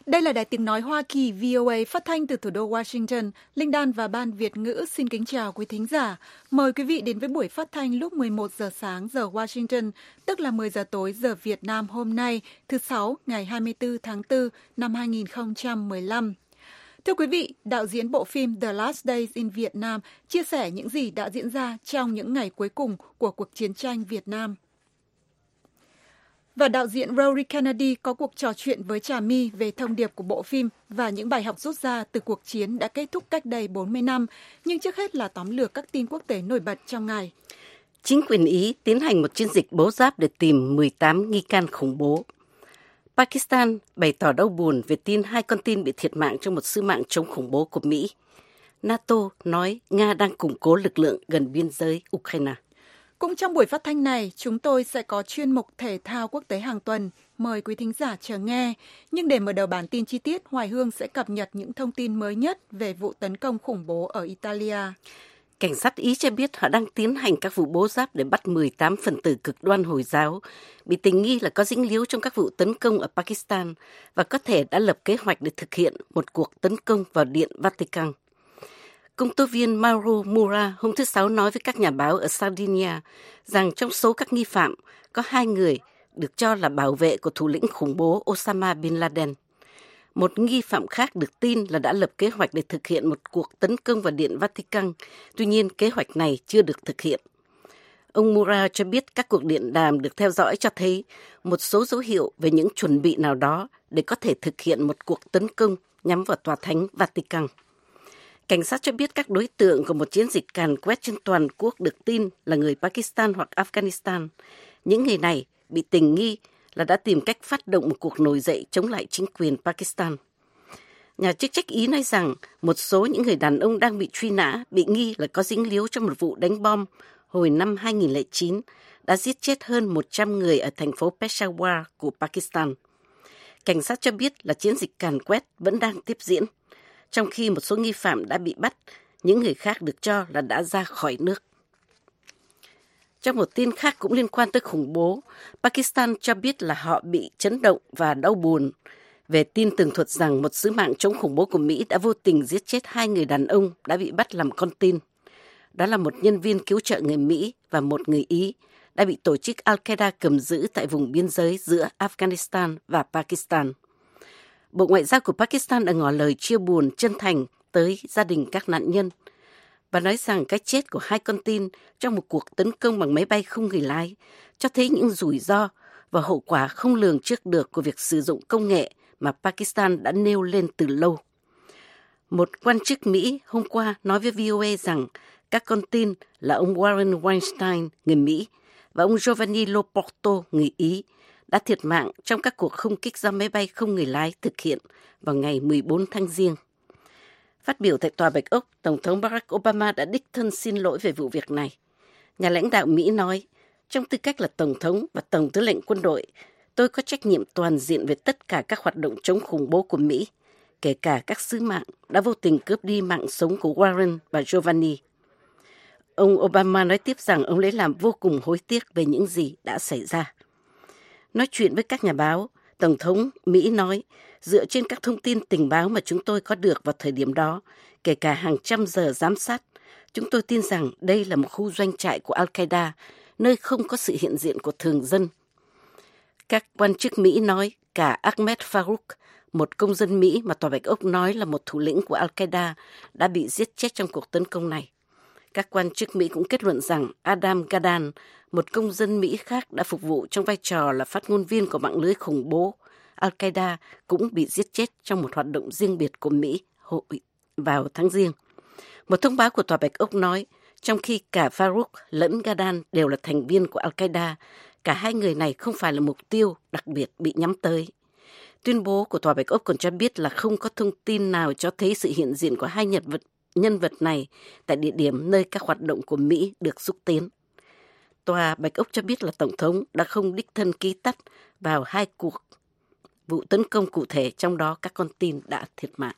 Đây là Đài Tiếng Nói Hoa Kỳ VOA phát thanh từ thủ đô Washington. Linh Đan và Ban Việt ngữ xin kính chào quý thính giả. Mời quý vị đến với buổi phát thanh lúc 11 giờ sáng giờ Washington, tức là 10 giờ tối giờ Việt Nam hôm nay, thứ Sáu, ngày 24 tháng 4 năm 2015. Thưa quý vị, đạo diễn bộ phim The Last Days in Vietnam chia sẻ những gì đã diễn ra trong những ngày cuối cùng của cuộc chiến tranh Việt Nam. Và đạo diễn Rory Kennedy có cuộc trò chuyện với Trà My về thông điệp của bộ phim và những bài học rút ra từ cuộc chiến đã kết thúc cách đây 40 năm. Nhưng trước hết là tóm lược các tin quốc tế nổi bật trong ngày. Chính quyền Ý tiến hành một chiến dịch bố giáp để tìm 18 nghi can khủng bố. Pakistan bày tỏ đau buồn về tin 2 con tin bị thiệt mạng trong một sứ mạng chống khủng bố của Mỹ. NATO nói Nga đang củng cố lực lượng gần biên giới Ukraine. Cũng trong buổi phát thanh này, chúng tôi sẽ có chuyên mục thể thao quốc tế hàng tuần. Mời quý thính giả chờ nghe. Nhưng để mở đầu bản tin chi tiết, Hoài Hương sẽ cập nhật những thông tin mới nhất về vụ tấn công khủng bố ở Italia. Cảnh sát Ý cho biết họ đang tiến hành các vụ bố giáp để bắt 18 phần tử cực đoan Hồi giáo, bị tình nghi là có dính líu trong các vụ tấn công ở Pakistan và có thể đã lập kế hoạch để thực hiện một cuộc tấn công vào Điện Vatican. Công tố viên Mauro Mura hôm thứ Sáu nói với các nhà báo ở Sardinia rằng trong số các nghi phạm có 2 người được cho là bảo vệ của thủ lĩnh khủng bố Osama Bin Laden. Một nghi phạm khác được tin là đã lập kế hoạch để thực hiện một cuộc tấn công vào Điện Vatican, tuy nhiên kế hoạch này chưa được thực hiện. Ông Mura cho biết các cuộc điện đàm được theo dõi cho thấy một số dấu hiệu về những chuẩn bị nào đó để có thể thực hiện một cuộc tấn công nhắm vào tòa thánh Vatican. Cảnh sát cho biết các đối tượng của một chiến dịch càn quét trên toàn quốc được tin là người Pakistan hoặc Afghanistan. Những người này bị tình nghi là đã tìm cách phát động một cuộc nổi dậy chống lại chính quyền Pakistan. Nhà chức trách Ý nói rằng một số những người đàn ông đang bị truy nã bị nghi là có dính líu trong một vụ đánh bom hồi năm 2009 đã giết chết hơn 100 người ở thành phố Peshawar của Pakistan. Cảnh sát cho biết là chiến dịch càn quét vẫn đang tiếp diễn. Trong khi một số nghi phạm đã bị bắt, những người khác được cho là đã ra khỏi nước. Trong một tin khác cũng liên quan tới khủng bố, Pakistan cho biết là họ bị chấn động và đau buồn về tin tường thuật rằng một sứ mạng chống khủng bố của Mỹ đã vô tình giết chết 2 người đàn ông đã bị bắt làm con tin. Đó là một nhân viên cứu trợ người Mỹ và một người Ý đã bị tổ chức Al-Qaeda cầm giữ tại vùng biên giới giữa Afghanistan và Pakistan. Bộ Ngoại giao của Pakistan đã ngỏ lời chia buồn chân thành tới gia đình các nạn nhân và nói rằng cái chết của 2 con tin trong một cuộc tấn công bằng máy bay không người lái cho thấy những rủi ro và hậu quả không lường trước được của việc sử dụng công nghệ mà Pakistan đã nêu lên từ lâu. Một quan chức Mỹ hôm qua nói với VOA rằng các con tin là ông Warren Weinstein, người Mỹ, và ông Giovanni Loporto, người Ý, đã thiệt mạng trong các cuộc không kích do máy bay không người lái thực hiện vào ngày 14 tháng Giêng. Phát biểu tại Tòa Bạch Ốc, Tổng thống Barack Obama đã đích thân xin lỗi về vụ việc này. Nhà lãnh đạo Mỹ nói, trong tư cách là Tổng thống và Tổng tư lệnh quân đội, tôi có trách nhiệm toàn diện về tất cả các hoạt động chống khủng bố của Mỹ, kể cả các sứ mạng đã vô tình cướp đi mạng sống của Warren và Giovanni. Ông Obama nói tiếp rằng ông lấy làm vô cùng hối tiếc về những gì đã xảy ra. Nói chuyện với các nhà báo, Tổng thống Mỹ nói, dựa trên các thông tin tình báo mà chúng tôi có được vào thời điểm đó, kể cả hàng trăm giờ giám sát, chúng tôi tin rằng đây là một khu doanh trại của Al-Qaeda, nơi không có sự hiện diện của thường dân. Các quan chức Mỹ nói cả Ahmed Farouk, một công dân Mỹ mà Tòa Bạch Ốc nói là một thủ lĩnh của Al-Qaeda, đã bị giết chết trong cuộc tấn công này. Các quan chức Mỹ cũng kết luận rằng Adam Gaddan, một công dân Mỹ khác đã phục vụ trong vai trò là phát ngôn viên của mạng lưới khủng bố Al-Qaeda, cũng bị giết chết trong một hoạt động riêng biệt của Mỹ vào tháng Giêng. Một thông báo của Tòa Bạch Ốc nói, trong khi cả Farouk lẫn Gaddan đều là thành viên của Al-Qaeda, cả 2 người này không phải là mục tiêu đặc biệt bị nhắm tới. Tuyên bố của Tòa Bạch Ốc còn cho biết là không có thông tin nào cho thấy sự hiện diện của 2 nhân vật này tại địa điểm nơi các hoạt động của Mỹ được xúc tiến. Tòa Bạch Ốc cho biết là Tổng thống đã không đích thân ký tắt vào 2 cuộc vụ tấn công cụ thể, trong đó các con tin đã thiệt mạng.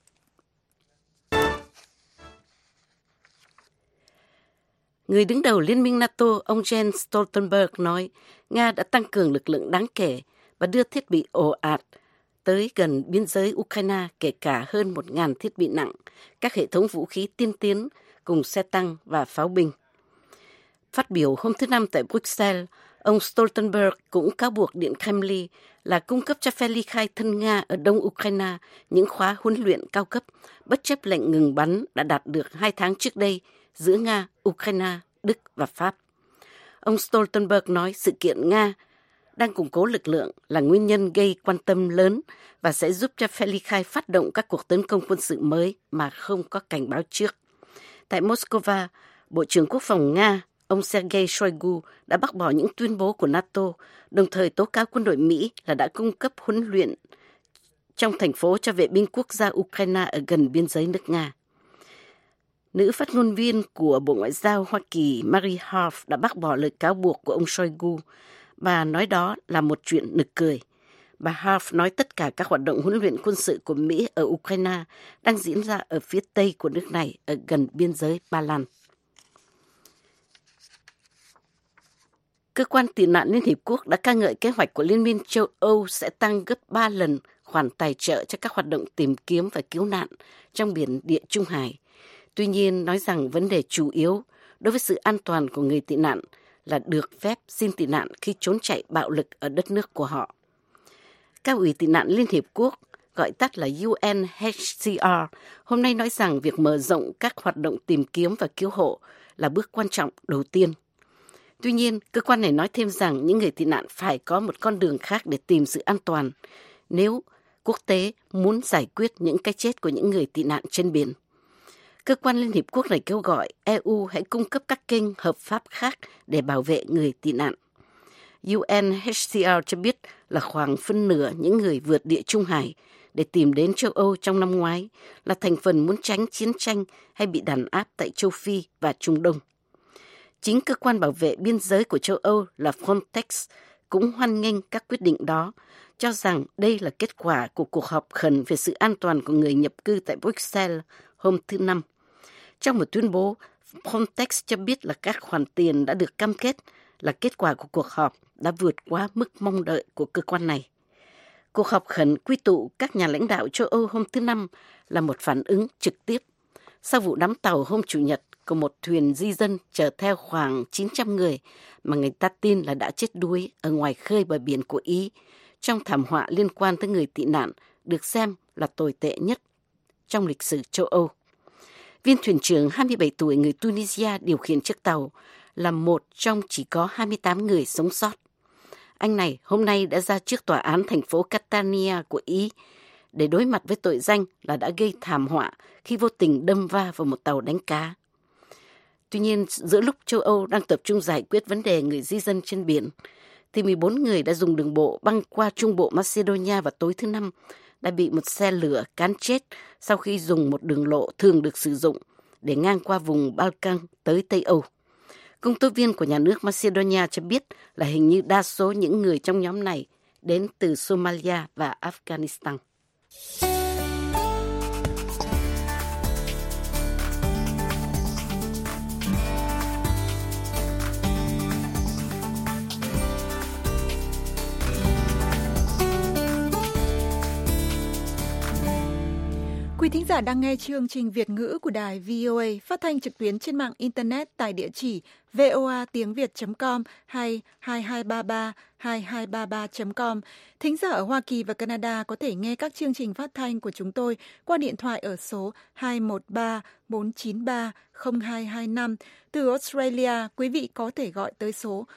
Người đứng đầu Liên minh NATO, ông Jens Stoltenberg nói Nga đã tăng cường lực lượng đáng kể và đưa thiết bị ồ ạt tới gần biên giới Ukraine, kể cả hơn 1.000 thiết bị nặng, các hệ thống vũ khí tiên tiến cùng xe tăng và pháo binh. Phát biểu hôm thứ Năm tại Bruxelles, ông Stoltenberg cũng cáo buộc Điện Kremlin là cung cấp cho phe ly khai thân Nga ở đông Ukraine những khóa huấn luyện cao cấp, bất chấp lệnh ngừng bắn đã đạt được 2 tháng trước đây giữa Nga, Ukraine, Đức và Pháp. Ông Stoltenberg nói sự kiện Nga đang củng cố lực lượng là nguyên nhân gây quan tâm lớn và sẽ giúp cho phe ly khai phát động các cuộc tấn công quân sự mới mà không có cảnh báo trước. Tại Moscow, Bộ trưởng Quốc phòng Nga, ông Sergei Shoigu đã bác bỏ những tuyên bố của NATO, đồng thời tố cáo quân đội Mỹ là đã cung cấp huấn luyện trong thành phố cho vệ binh quốc gia Ukraine ở gần biên giới nước Nga. Nữ phát ngôn viên của Bộ Ngoại giao Hoa Kỳ Marie Harf đã bác bỏ lời cáo buộc của ông Shoigu. Bà nói đó là một chuyện nực cười. Bà Harf nói tất cả các hoạt động huấn luyện quân sự của Mỹ ở Ukraine đang diễn ra ở phía tây của nước này, ở gần biên giới Ba Lan. Cơ quan tị nạn Liên Hiệp Quốc đã ca ngợi kế hoạch của Liên minh châu Âu sẽ tăng gấp 3 lần khoản tài trợ cho các hoạt động tìm kiếm và cứu nạn trong biển Địa Trung Hải. Tuy nhiên, nói rằng vấn đề chủ yếu đối với sự an toàn của người tị nạn là được phép xin tị nạn khi trốn chạy bạo lực ở đất nước của họ. Cao ủy tị nạn Liên Hiệp Quốc, gọi tắt là UNHCR, hôm nay nói rằng việc mở rộng các hoạt động tìm kiếm và cứu hộ là bước quan trọng đầu tiên. Tuy nhiên, cơ quan này nói thêm rằng những người tị nạn phải có một con đường khác để tìm sự an toàn nếu quốc tế muốn giải quyết những cái chết của những người tị nạn trên biển. Cơ quan Liên Hiệp Quốc này kêu gọi EU hãy cung cấp các kênh hợp pháp khác để bảo vệ người tị nạn. UNHCR cho biết là khoảng phân nửa những người vượt Địa Trung Hải để tìm đến châu Âu trong năm ngoái là thành phần muốn tránh chiến tranh hay bị đàn áp tại châu Phi và Trung Đông. Chính cơ quan bảo vệ biên giới của châu Âu là Frontex cũng hoan nghênh các quyết định đó, cho rằng đây là kết quả của cuộc họp khẩn về sự an toàn của người nhập cư tại Bruxelles hôm thứ Năm. Trong một tuyên bố, Frontex cho biết là các khoản tiền đã được cam kết là kết quả của cuộc họp đã vượt quá mức mong đợi của cơ quan này. Cuộc họp khẩn quy tụ các nhà lãnh đạo châu Âu hôm thứ Năm là một phản ứng trực tiếp sau vụ đắm tàu hôm Chủ nhật của một thuyền di dân chở theo khoảng 900 người mà người ta tin là đã chết đuối ở ngoài khơi bờ biển của Ý trong thảm họa liên quan tới người tị nạn được xem là tồi tệ nhất trong lịch sử châu Âu. Viên thuyền trưởng 27 tuổi người Tunisia điều khiển chiếc tàu là một trong chỉ có 28 người sống sót. Anh này hôm nay đã ra trước tòa án thành phố Catania của Ý để đối mặt với tội danh là đã gây thảm họa khi vô tình đâm va vào một tàu đánh cá. Tuy nhiên, giữa lúc châu Âu đang tập trung giải quyết vấn đề người di dân trên biển, thì 14 người đã dùng đường bộ băng qua trung bộ Macedonia vào tối thứ Năm đã bị một xe lửa cán chết sau khi dùng một đường lộ thường được sử dụng để ngang qua vùng Balkan tới Tây Âu. Công tố viên của nhà nước Macedonia cho biết là hình như đa số những người trong nhóm này đến từ Somalia và Afghanistan. Quý thính giả đang nghe chương trình Việt ngữ của đài VOA phát thanh trực tuyến trên mạng Internet tại địa chỉ voatiengviet.com hay 2233 Thính giả ở Hoa Kỳ và Canada có thể nghe các chương trình phát thanh của chúng tôi qua điện thoại ở số 213-493-0225. Từ Australia, quý vị có thể gọi tới số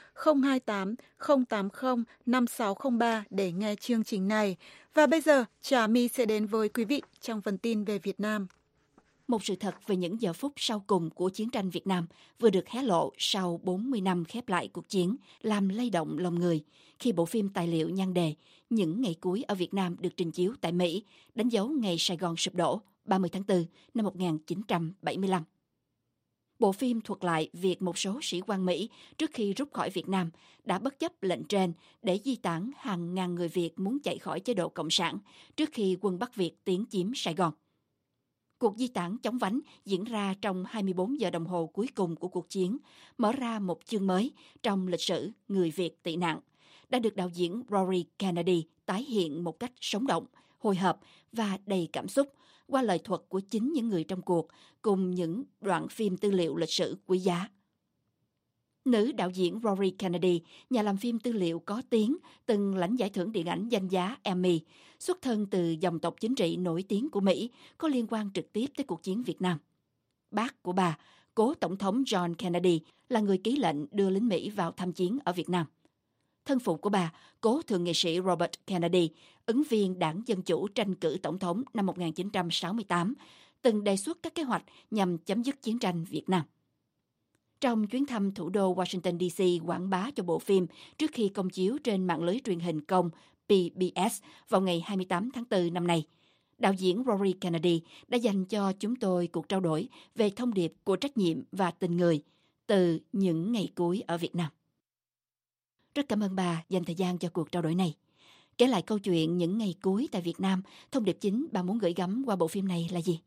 028-080-5603 để nghe chương trình này. Và bây giờ, Trà My sẽ đến với quý vị trong phần tin về Việt Nam. Một sự thật về những giờ phút sau cùng của chiến tranh Việt Nam vừa được hé lộ sau 40 năm khép lại cuộc chiến, làm lay động lòng người khi bộ phim tài liệu nhan đề Những ngày cuối ở Việt Nam được trình chiếu tại Mỹ, đánh dấu ngày Sài Gòn sụp đổ 30 tháng 4 năm 1975. Bộ phim thuật lại việc một số sĩ quan Mỹ trước khi rút khỏi Việt Nam đã bất chấp lệnh trên để di tản hàng ngàn người Việt muốn chạy khỏi chế độ Cộng sản trước khi quân Bắc Việt tiến chiếm Sài Gòn. Cuộc di tản chóng vánh diễn ra trong 24 giờ đồng hồ cuối cùng của cuộc chiến, mở ra một chương mới trong lịch sử người Việt tị nạn, đã được đạo diễn Rory Kennedy tái hiện một cách sống động hồi hộp và đầy cảm xúc qua lời thuật của chính những người trong cuộc, cùng những đoạn phim tư liệu lịch sử quý giá. Nữ đạo diễn Rory Kennedy, nhà làm phim tư liệu có tiếng, từng lãnh giải thưởng điện ảnh danh giá Emmy, xuất thân từ dòng tộc chính trị nổi tiếng của Mỹ, có liên quan trực tiếp tới cuộc chiến Việt Nam. Bác của bà, cố Tổng thống John Kennedy, là người ký lệnh đưa lính Mỹ vào tham chiến ở Việt Nam. Thân phụ của bà, cố thượng nghị sĩ Robert Kennedy, ứng viên Đảng Dân Chủ tranh cử tổng thống năm 1968, từng đề xuất các kế hoạch nhằm chấm dứt chiến tranh Việt Nam. Trong chuyến thăm thủ đô Washington DC quảng bá cho bộ phim trước khi công chiếu trên mạng lưới truyền hình công PBS vào ngày 28 tháng 4 năm nay, đạo diễn Rory Kennedy đã dành cho chúng tôi cuộc trao đổi về thông điệp của trách nhiệm và tình người từ những ngày cuối ở Việt Nam. Rất cảm ơn bà dành thời gian cho cuộc trao đổi này. Kể lại câu chuyện những ngày cuối tại Việt Nam, thông điệp chính bà muốn gửi gắm qua bộ phim này là gì?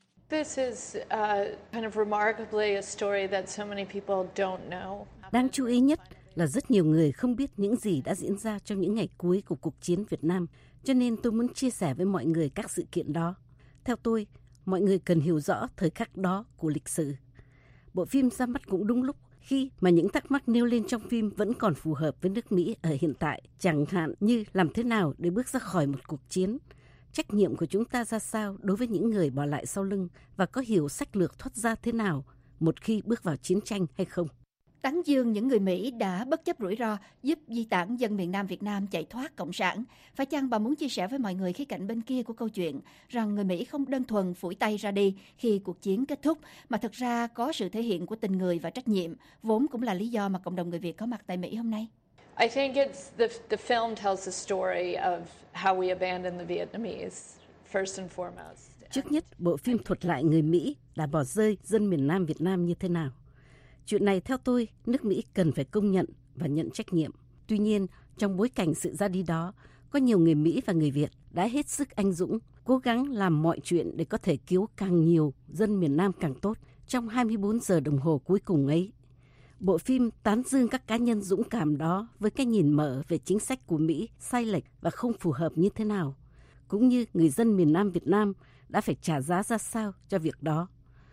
Đáng chú ý nhất là rất nhiều người không biết những gì đã diễn ra trong những ngày cuối của cuộc chiến Việt Nam, cho nên tôi muốn chia sẻ với mọi người các sự kiện đó. Theo tôi, mọi người cần hiểu rõ thời khắc đó của lịch sử. Bộ phim ra mắt cũng đúng lúc khi mà những thắc mắc nêu lên trong phim vẫn còn phù hợp với nước Mỹ ở hiện tại, chẳng hạn như làm thế nào để bước ra khỏi một cuộc chiến, trách nhiệm của chúng ta ra sao đối với những người bỏ lại sau lưng và có hiểu sách lược thoát ra thế nào một khi bước vào chiến tranh hay không. Tán dương những người Mỹ đã bất chấp rủi ro giúp di tản dân miền Nam Việt Nam chạy thoát Cộng sản. Phải chăng bà muốn chia sẻ với mọi người khía cạnh bên kia của câu chuyện rằng người Mỹ không đơn thuần phủi tay ra đi khi cuộc chiến kết thúc, mà thực ra có sự thể hiện của tình người và trách nhiệm, vốn cũng là lý do mà cộng đồng người Việt có mặt tại Mỹ hôm nay? I think it's the film tells the story of how we abandoned the Vietnamese, first and foremost. Trước nhất, bộ phim thuật lại người Mỹ đã bỏ rơi dân miền Nam Việt Nam như thế nào. Chuyện này theo tôi, nước Mỹ cần phải công nhận và nhận trách nhiệm. Tuy nhiên, trong bối cảnh sự ra đi đó, có nhiều người Mỹ và người Việt đã hết sức anh dũng, cố gắng làm mọi chuyện để có thể cứu càng nhiều dân miền Nam càng tốt trong 24 giờ đồng hồ cuối cùng ấy. Bộ phim tán dương các cá nhân dũng cảm đó với cái nhìn mở về chính sách của Mỹ sai lệch và không phù hợp như thế nào, cũng như người dân miền Nam Việt Nam đã phải trả giá ra sao cho việc đó.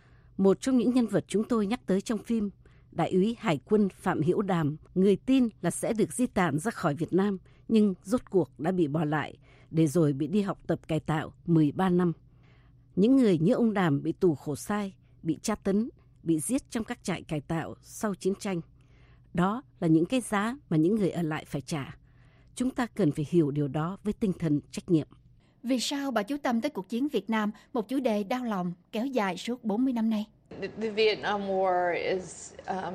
Một trong những nhân vật chúng tôi nhắc tới trong phim, Đại úy Hải quân Phạm Hữu Đàm, người tin là sẽ được di tản ra khỏi Việt Nam, nhưng rốt cuộc đã bị bỏ lại, để rồi bị đi học tập cải tạo 13 năm. Những người như ông Đàm bị tù khổ sai, bị tra tấn, bị giết trong các trại cải tạo sau chiến tranh. Đó là những cái giá mà những người ở lại phải trả. Chúng ta cần phải hiểu điều đó với tinh thần trách nhiệm. Vì sao bà chú tâm tới cuộc chiến Việt Nam, một chủ đề đau lòng kéo dài suốt 40 năm nay? The Vietnam War is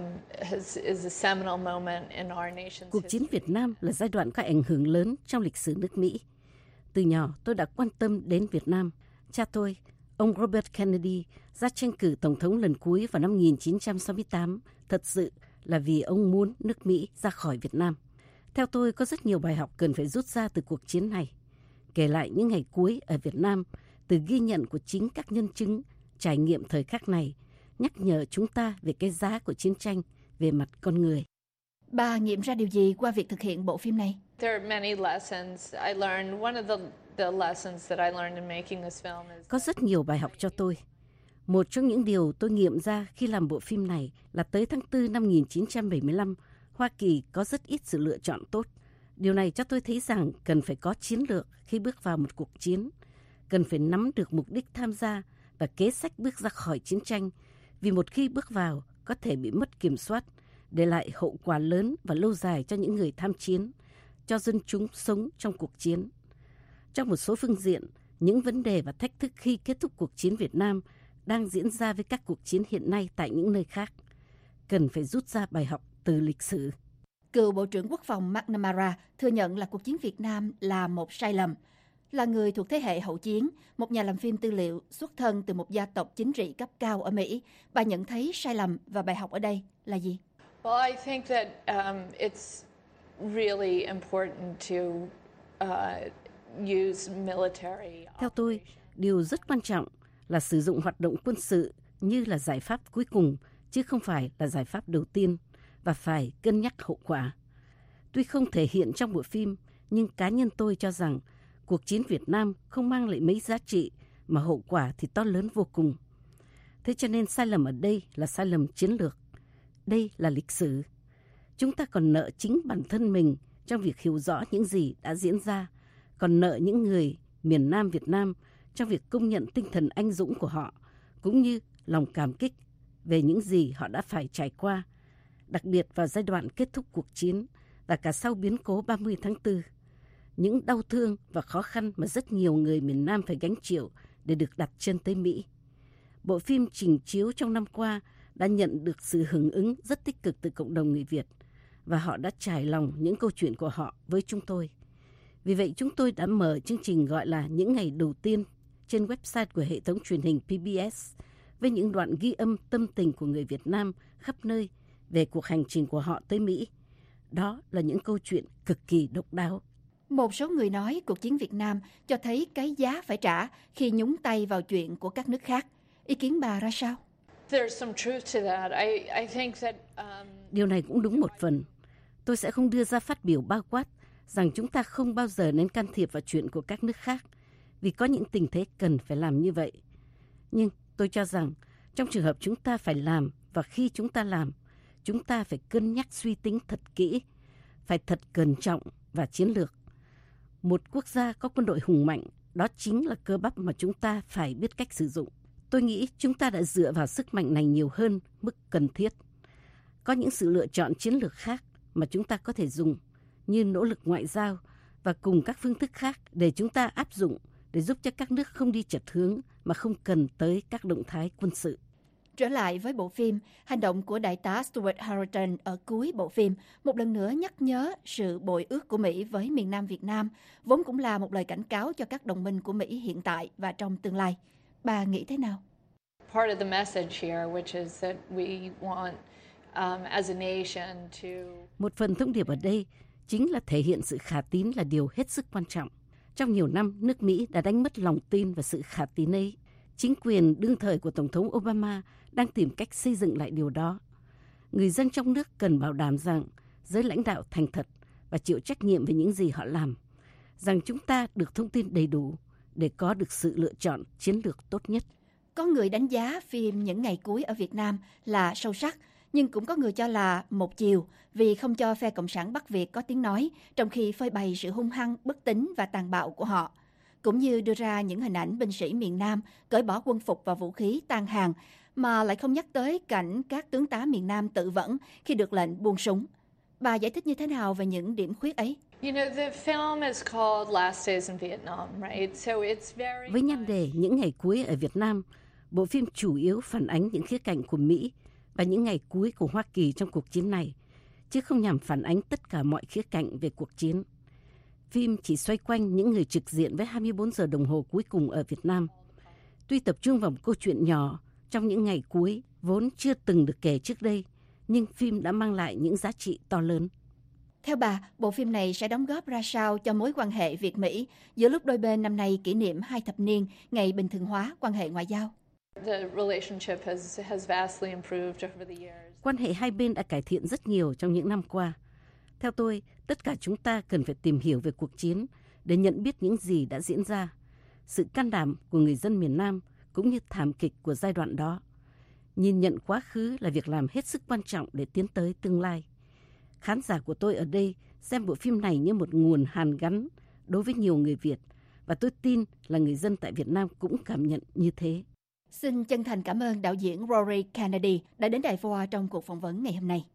a seminal moment in our nation's Cuộc chiến Việt Nam là giai đoạn có ảnh hưởng lớn trong lịch sử nước Mỹ. Từ nhỏ tôi đã quan tâm đến Việt Nam. Cha tôi, ông Robert Kennedy, ra tranh cử tổng thống lần cuối vào năm 1968, thật sự là vì ông muốn nước Mỹ ra khỏi Việt Nam. Theo tôi, có rất nhiều bài học cần phải rút ra từ cuộc chiến này. Kể lại những ngày cuối ở Việt Nam, từ ghi nhận của chính các nhân chứng, trải nghiệm thời khắc này, nhắc nhở chúng ta về cái giá của chiến tranh về mặt con người. Bà nghiệm ra điều gì qua việc thực hiện bộ phim này? There are many lessons I learned. One of the lessons that I learned in making this film is Có rất nhiều bài học cho tôi. Một trong những điều tôi nghiệm ra khi làm bộ phim này là tới tháng 4 năm 1975, Hoa Kỳ có rất ít sự lựa chọn tốt. Điều này cho tôi thấy rằng cần phải có chiến lược khi bước vào một cuộc chiến, cần phải nắm được mục đích tham gia và kế sách bước ra khỏi chiến tranh, vì một khi bước vào có thể bị mất kiểm soát, để lại hậu quả lớn và lâu dài cho những người tham chiến, cho dân chúng sống trong cuộc chiến. Trong một số phương diện, những vấn đề và thách thức khi kết thúc cuộc chiến Việt Nam đang diễn ra với các cuộc chiến hiện nay tại những nơi khác. Cần phải rút ra bài học từ lịch sử. Cựu Bộ trưởng Quốc phòng McNamara thừa nhận là cuộc chiến Việt Nam là một sai lầm. Là người thuộc thế hệ hậu chiến, một nhà làm phim tư liệu xuất thân từ một gia tộc chính trị cấp cao ở Mỹ, bà nhận thấy sai lầm và bài học ở đây là gì? well, I think that it's really important to use military. Theo tôi, điều rất quan trọng là sử dụng hoạt động quân sự như là giải pháp cuối cùng, chứ không phải là giải pháp đầu tiên, và phải cân nhắc hậu quả. Tuy không thể hiện trong bộ phim, nhưng cá nhân tôi cho rằng Cuộc chiến Việt Nam không mang lại mấy giá trị mà hậu quả thì to lớn vô cùng. Thế cho nên sai lầm ở đây là sai lầm chiến lược. Đây là lịch sử. Chúng ta còn nợ chính bản thân mình trong việc hiểu rõ những gì đã diễn ra, còn nợ những người miền Nam Việt Nam trong việc công nhận tinh thần anh dũng của họ, cũng như lòng cảm kích về những gì họ đã phải trải qua, đặc biệt vào giai đoạn kết thúc cuộc chiến và cả sau biến cố 30 tháng 4. Những đau thương và khó khăn mà rất nhiều người miền Nam phải gánh chịu để được đặt chân tới Mỹ. Bộ phim trình chiếu trong năm qua đã nhận được sự hưởng ứng rất tích cực từ cộng đồng người Việt và họ đã trải lòng những câu chuyện của họ với chúng tôi. Vì vậy chúng tôi đã mở chương trình gọi là Những ngày đầu tiên trên website của hệ thống truyền hình PBS với những đoạn ghi âm tâm tình của người Việt Nam khắp nơi về cuộc hành trình của họ tới Mỹ. Đó là những câu chuyện cực kỳ độc đáo. Một số người nói cuộc chiến Việt Nam cho thấy cái giá phải trả khi nhúng tay vào chuyện của các nước khác. Ý kiến bà ra sao? Điều này cũng đúng một phần. Tôi sẽ không đưa ra phát biểu bao quát rằng chúng ta không bao giờ nên can thiệp vào chuyện của các nước khác, vì có những tình thế cần phải làm như vậy. Nhưng tôi cho rằng trong trường hợp chúng ta phải làm và khi chúng ta làm, chúng ta phải cân nhắc suy tính thật kỹ, phải thật cẩn trọng và chiến lược. Một quốc gia có quân đội hùng mạnh, đó chính là cơ bắp mà chúng ta phải biết cách sử dụng. Tôi nghĩ chúng ta đã dựa vào sức mạnh này nhiều hơn mức cần thiết. Có những sự lựa chọn chiến lược khác mà chúng ta có thể dùng, như nỗ lực ngoại giao và cùng các phương thức khác để chúng ta áp dụng để giúp cho các nước không đi chệch hướng mà không cần tới các động thái quân sự. Trở lại với bộ phim, hành động của đại tá Stuart Harrington ở cuối bộ phim một lần nữa nhắc nhớ sự bội ước của Mỹ với miền Nam Việt Nam, vốn cũng là một lời cảnh cáo cho các đồng minh của Mỹ hiện tại và trong tương lai. Bà nghĩ thế nào? Part of the message here, which is that we want, as a nation to... Một phần thông điệp ở đây chính là thể hiện sự khả tín là điều hết sức quan trọng. Trong nhiều năm, nước Mỹ đã đánh mất lòng tin và sự khả tín ấy. Chính quyền đương thời của Tổng thống Obama đang tìm cách xây dựng lại điều đó. Người dân trong nước cần bảo đảm rằng giới lãnh đạo thành thật và chịu trách nhiệm về những gì họ làm, rằng chúng ta được thông tin đầy đủ để có được sự lựa chọn chiến lược tốt nhất. Có người đánh giá phim Những ngày cuối ở Việt Nam là sâu sắc, nhưng cũng có người cho là một chiều vì không cho phe Cộng sản Bắc Việt có tiếng nói, trong khi phơi bày sự hung hăng, bất tín và tàn bạo của họ, cũng như đưa ra những hình ảnh binh sĩ miền Nam cởi bỏ quân phục và vũ khí tan hàng, mà lại không nhắc tới cảnh các tướng tá miền Nam tự vẫn khi được lệnh buông súng. Bà giải thích như thế nào về những điểm khuyết ấy? Với nhan đề Những ngày cuối ở Việt Nam, bộ phim chủ yếu phản ánh những khía cạnh của Mỹ và những ngày cuối của Hoa Kỳ trong cuộc chiến này, chứ không nhằm phản ánh tất cả mọi khía cạnh về cuộc chiến. Phim chỉ xoay quanh những người trực diện với 24 giờ đồng hồ cuối cùng ở Việt Nam. Tuy tập trung vào một câu chuyện nhỏ trong những ngày cuối vốn chưa từng được kể trước đây, nhưng phim đã mang lại những giá trị to lớn. Theo bà, bộ phim này sẽ đóng góp ra sao cho mối quan hệ Việt-Mỹ giữa lúc đôi bên năm nay kỷ niệm 2 thập niên ngày bình thường hóa quan hệ ngoại giao? Quan hệ hai bên đã cải thiện rất nhiều trong những năm qua. Theo tôi, tất cả chúng ta cần phải tìm hiểu về cuộc chiến để nhận biết những gì đã diễn ra, sự can đảm của người dân miền Nam cũng như thảm kịch của giai đoạn đó. Nhìn nhận quá khứ là việc làm hết sức quan trọng để tiến tới tương lai. Khán giả của tôi ở đây xem bộ phim này như một nguồn hàn gắn đối với nhiều người Việt, và tôi tin là người dân tại Việt Nam cũng cảm nhận như thế. Xin chân thành cảm ơn đạo diễn Rory Kennedy đã đến Đài VOA trong cuộc phỏng vấn ngày hôm nay.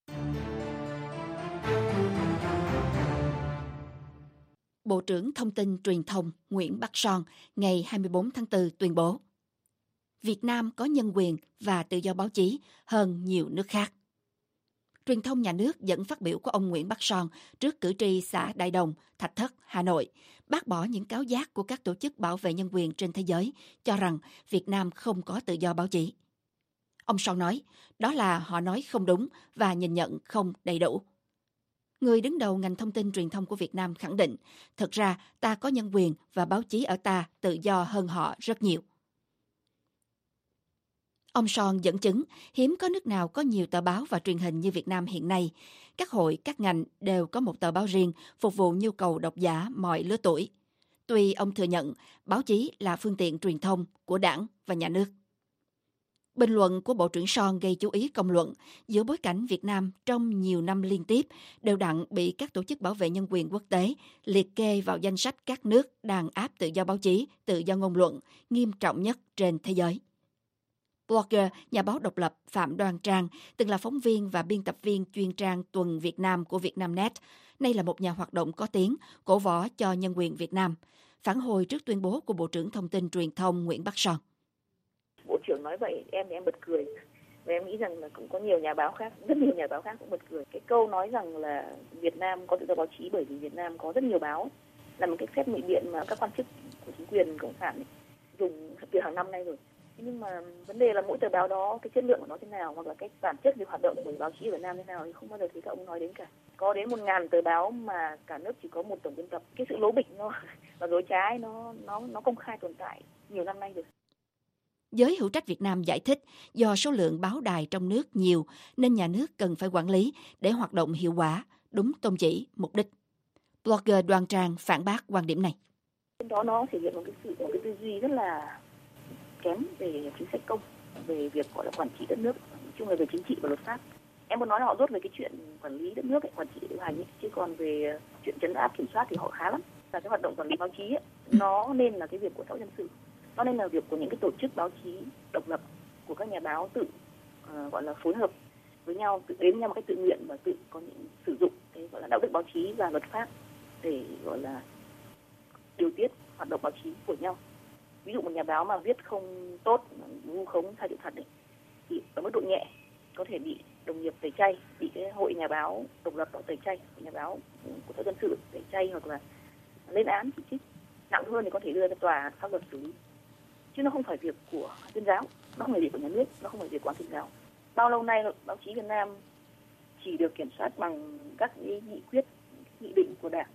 Bộ trưởng Thông tin Truyền thông Nguyễn Bắc Son ngày 24 tháng 4 tuyên bố Việt Nam có nhân quyền và tự do báo chí hơn nhiều nước khác. Truyền thông nhà nước dẫn phát biểu của ông Nguyễn Bắc Son trước cử tri xã Đại Đồng, Thạch Thất, Hà Nội, bác bỏ những cáo giác của các tổ chức bảo vệ nhân quyền trên thế giới cho rằng Việt Nam không có tự do báo chí. Ông Son nói, đó là họ nói không đúng và nhìn nhận không đầy đủ. Người đứng đầu ngành thông tin truyền thông của Việt Nam khẳng định, thực ra ta có nhân quyền và báo chí ở ta tự do hơn họ rất nhiều. Ông Son dẫn chứng, hiếm có nước nào có nhiều tờ báo và truyền hình như Việt Nam hiện nay. Các hội, các ngành đều có một tờ báo riêng phục vụ nhu cầu độc giả mọi lứa tuổi. Tuy ông thừa nhận báo chí là phương tiện truyền thông của đảng và nhà nước. Bình luận của Bộ trưởng Son gây chú ý công luận giữa bối cảnh Việt Nam trong nhiều năm liên tiếp đều đặn bị các tổ chức bảo vệ nhân quyền quốc tế liệt kê vào danh sách các nước đàn áp tự do báo chí, tự do ngôn luận nghiêm trọng nhất trên thế giới. Blogger, nhà báo độc lập Phạm Đoan Trang, từng là phóng viên và biên tập viên chuyên trang Tuần Việt Nam của Vietnamnet, nay là một nhà hoạt động có tiếng, cổ võ cho nhân quyền Việt Nam, phản hồi trước tuyên bố của Bộ trưởng Thông tin Truyền thông Nguyễn Bắc Son. Bộ trưởng nói vậy em bật cười, và em nghĩ rằng là cũng có nhiều nhà báo khác, rất nhiều nhà báo khác cũng bật cười. Cái câu nói rằng là Việt Nam có tự do báo chí bởi vì Việt Nam có rất nhiều báo là một cái phép ngụy biện mà các quan chức của chính quyền cộng sản dùng từ hàng năm nay rồi. Nhưng mà vấn đề là mỗi tờ báo đó cái chất lượng của nó thế nào, hoặc là cái bản chất về hoạt động của báo chí ở Việt Nam thế nào thì không bao giờ thấy các ông nói đến cả. Có đến 1.000 tờ báo mà cả nước chỉ có một tổng biên tập. Cái sự lố bịch nó và dối trá nó công khai tồn tại nhiều năm nay rồi. Giới hữu trách Việt Nam giải thích do số lượng báo đài trong nước nhiều nên nhà nước cần phải quản lý để hoạt động hiệu quả, đúng tôn chỉ, mục đích. Blogger Đoan Trang phản bác quan điểm này. Đó nó thể hiện một cái tư duy rất là kém về chính sách công, về việc gọi là quản trị đất nước, nói chung là về chính trị và luật pháp. Em muốn nói là họ rốt về cái chuyện quản lý đất nước, quản trị điều hành ấy, chứ còn về chuyện trấn áp kiểm soát thì họ khá lắm. Và cái hoạt động quản lý báo chí ấy, nó nên là cái việc của xã hội dân sự, nó nên là việc của những cái tổ chức báo chí độc lập, của các nhà báo tự gọi là phối hợp với nhau, tự đến nhau một cách tự nguyện và tự có những sử dụng cái gọi là đạo đức báo chí và luật pháp để gọi là điều tiết hoạt động báo chí của nhau. Ví dụ một nhà báo mà viết không tốt, vu khống sai sự thật ấy, thì ở mức độ nhẹ có thể bị đồng nghiệp tẩy chay, bị cái hội nhà báo độc lập tẩy chay, nhà báo của xã dân sự tẩy chay hoặc là lên án chỉ trích. Nặng hơn thì có thể đưa ra tòa pháp luật xử lý. Chứ nó không phải việc của tuyên giáo, nó không phải việc của nhà nước, nó không phải việc của tuyên giáo. Bao lâu nay báo chí Việt Nam chỉ được kiểm soát bằng các nghị quyết, nghị định của Đảng.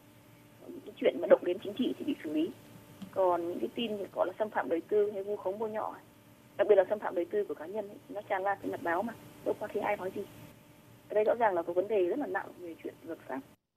Những chuyện mà động đến chính trị thì bị xử lý. Còn những cái tin gọi là xâm phạm đời tư hay vu khống bôi nhọ, đặc biệt là xâm phạm đời tư của cá nhân ấy, nó tràn lan trên mặt báo mà đâu có thấy ai nói gì. Ở đây rõ ràng là có vấn đề rất là nặng về chuyện luật pháp.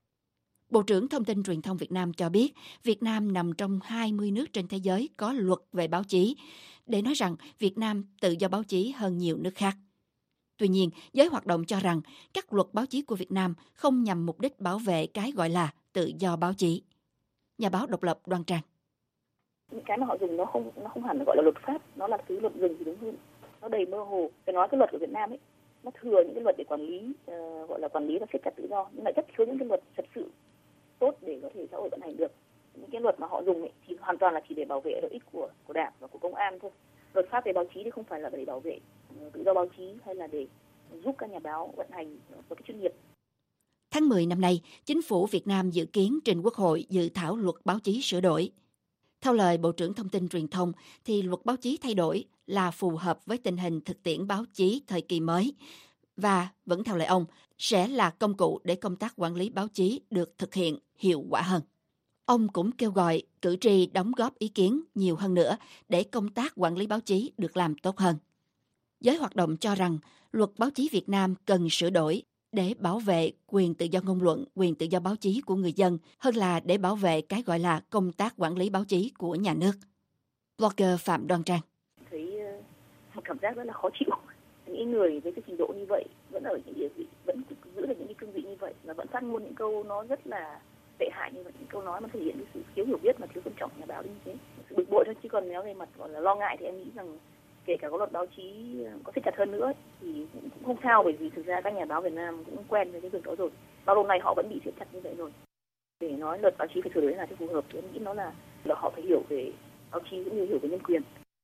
Bộ trưởng Thông tin Truyền thông Việt Nam cho biết Việt Nam nằm trong 20 nước trên thế giới có luật về báo chí, để nói rằng Việt Nam tự do báo chí hơn nhiều nước khác. Tuy nhiên, giới hoạt động cho rằng các luật báo chí của Việt Nam không nhằm mục đích bảo vệ cái gọi là tự do báo chí. Nhà báo độc lập Đoan Trang. Những cái mà họ dùng nó không hẳn là gọi là luật pháp, nó là thứ luật rừng thì đúng hơn. Nó đầy mơ hồ. Phải nói cái luật của Việt Nam ấy, nó thừa những cái luật để quản lý, gọi là quản lý và siết chặt tự do, nhưng lại rất thiếu những cái luật thật sự tốt để có thể xã hội vận hành được. Những cái luật mà họ dùng ấy thì hoàn toàn là chỉ để bảo vệ lợi ích của Đảng và của công an thôi. Luật pháp về báo chí thì không phải là để bảo vệ tự do báo chí hay là để giúp các nhà báo vận hành một cái chuyên nghiệp. Tháng 10 năm nay, Chính phủ Việt Nam dự kiến trình Quốc hội dự thảo luật báo chí sửa đổi. Theo lời Bộ trưởng Thông tin Truyền thông, thì luật báo chí thay đổi là phù hợp với tình hình thực tiễn báo chí thời kỳ mới và, vẫn theo lời ông, sẽ là công cụ để công tác quản lý báo chí được thực hiện hiệu quả hơn. Ông cũng kêu gọi cử tri đóng góp ý kiến nhiều hơn nữa để công tác quản lý báo chí được làm tốt hơn. Giới hoạt động cho rằng luật báo chí Việt Nam cần sửa đổi để bảo vệ quyền tự do ngôn luận, quyền tự do báo chí của người dân hơn là để bảo vệ cái gọi là công tác quản lý báo chí của nhà nước. Blogger Phạm Đoan Trang. Thấy một cảm giác rất là khó chịu. Những người với cái trình độ như vậy vẫn ở những địa vị, vẫn giữ được những cái cương vị như vậy và vẫn phát ngôn những câu nó rất là tệ hại như vậy, những câu nói mà thể hiện cái sự thiếu hiểu biết mà thiếu tôn trọng nhà báo như thế. Sự bực bội thôi, chứ còn nếu về mặt gọi là lo ngại thì em nghĩ rằng kể cả có luật báo chí có siết chặt hơn nữa thì cũng không sao, bởi vì thực ra các nhà báo Việt Nam cũng quen với cái việc đó rồi. Bao lâu nay họ vẫn bị siết chặt như vậy rồi. Để nói luật báo chí phải sửa đổi là cho phù hợp thì em nghĩ nó là họ phải hiểu về báo chí cũng như hiểu về nhân quyền.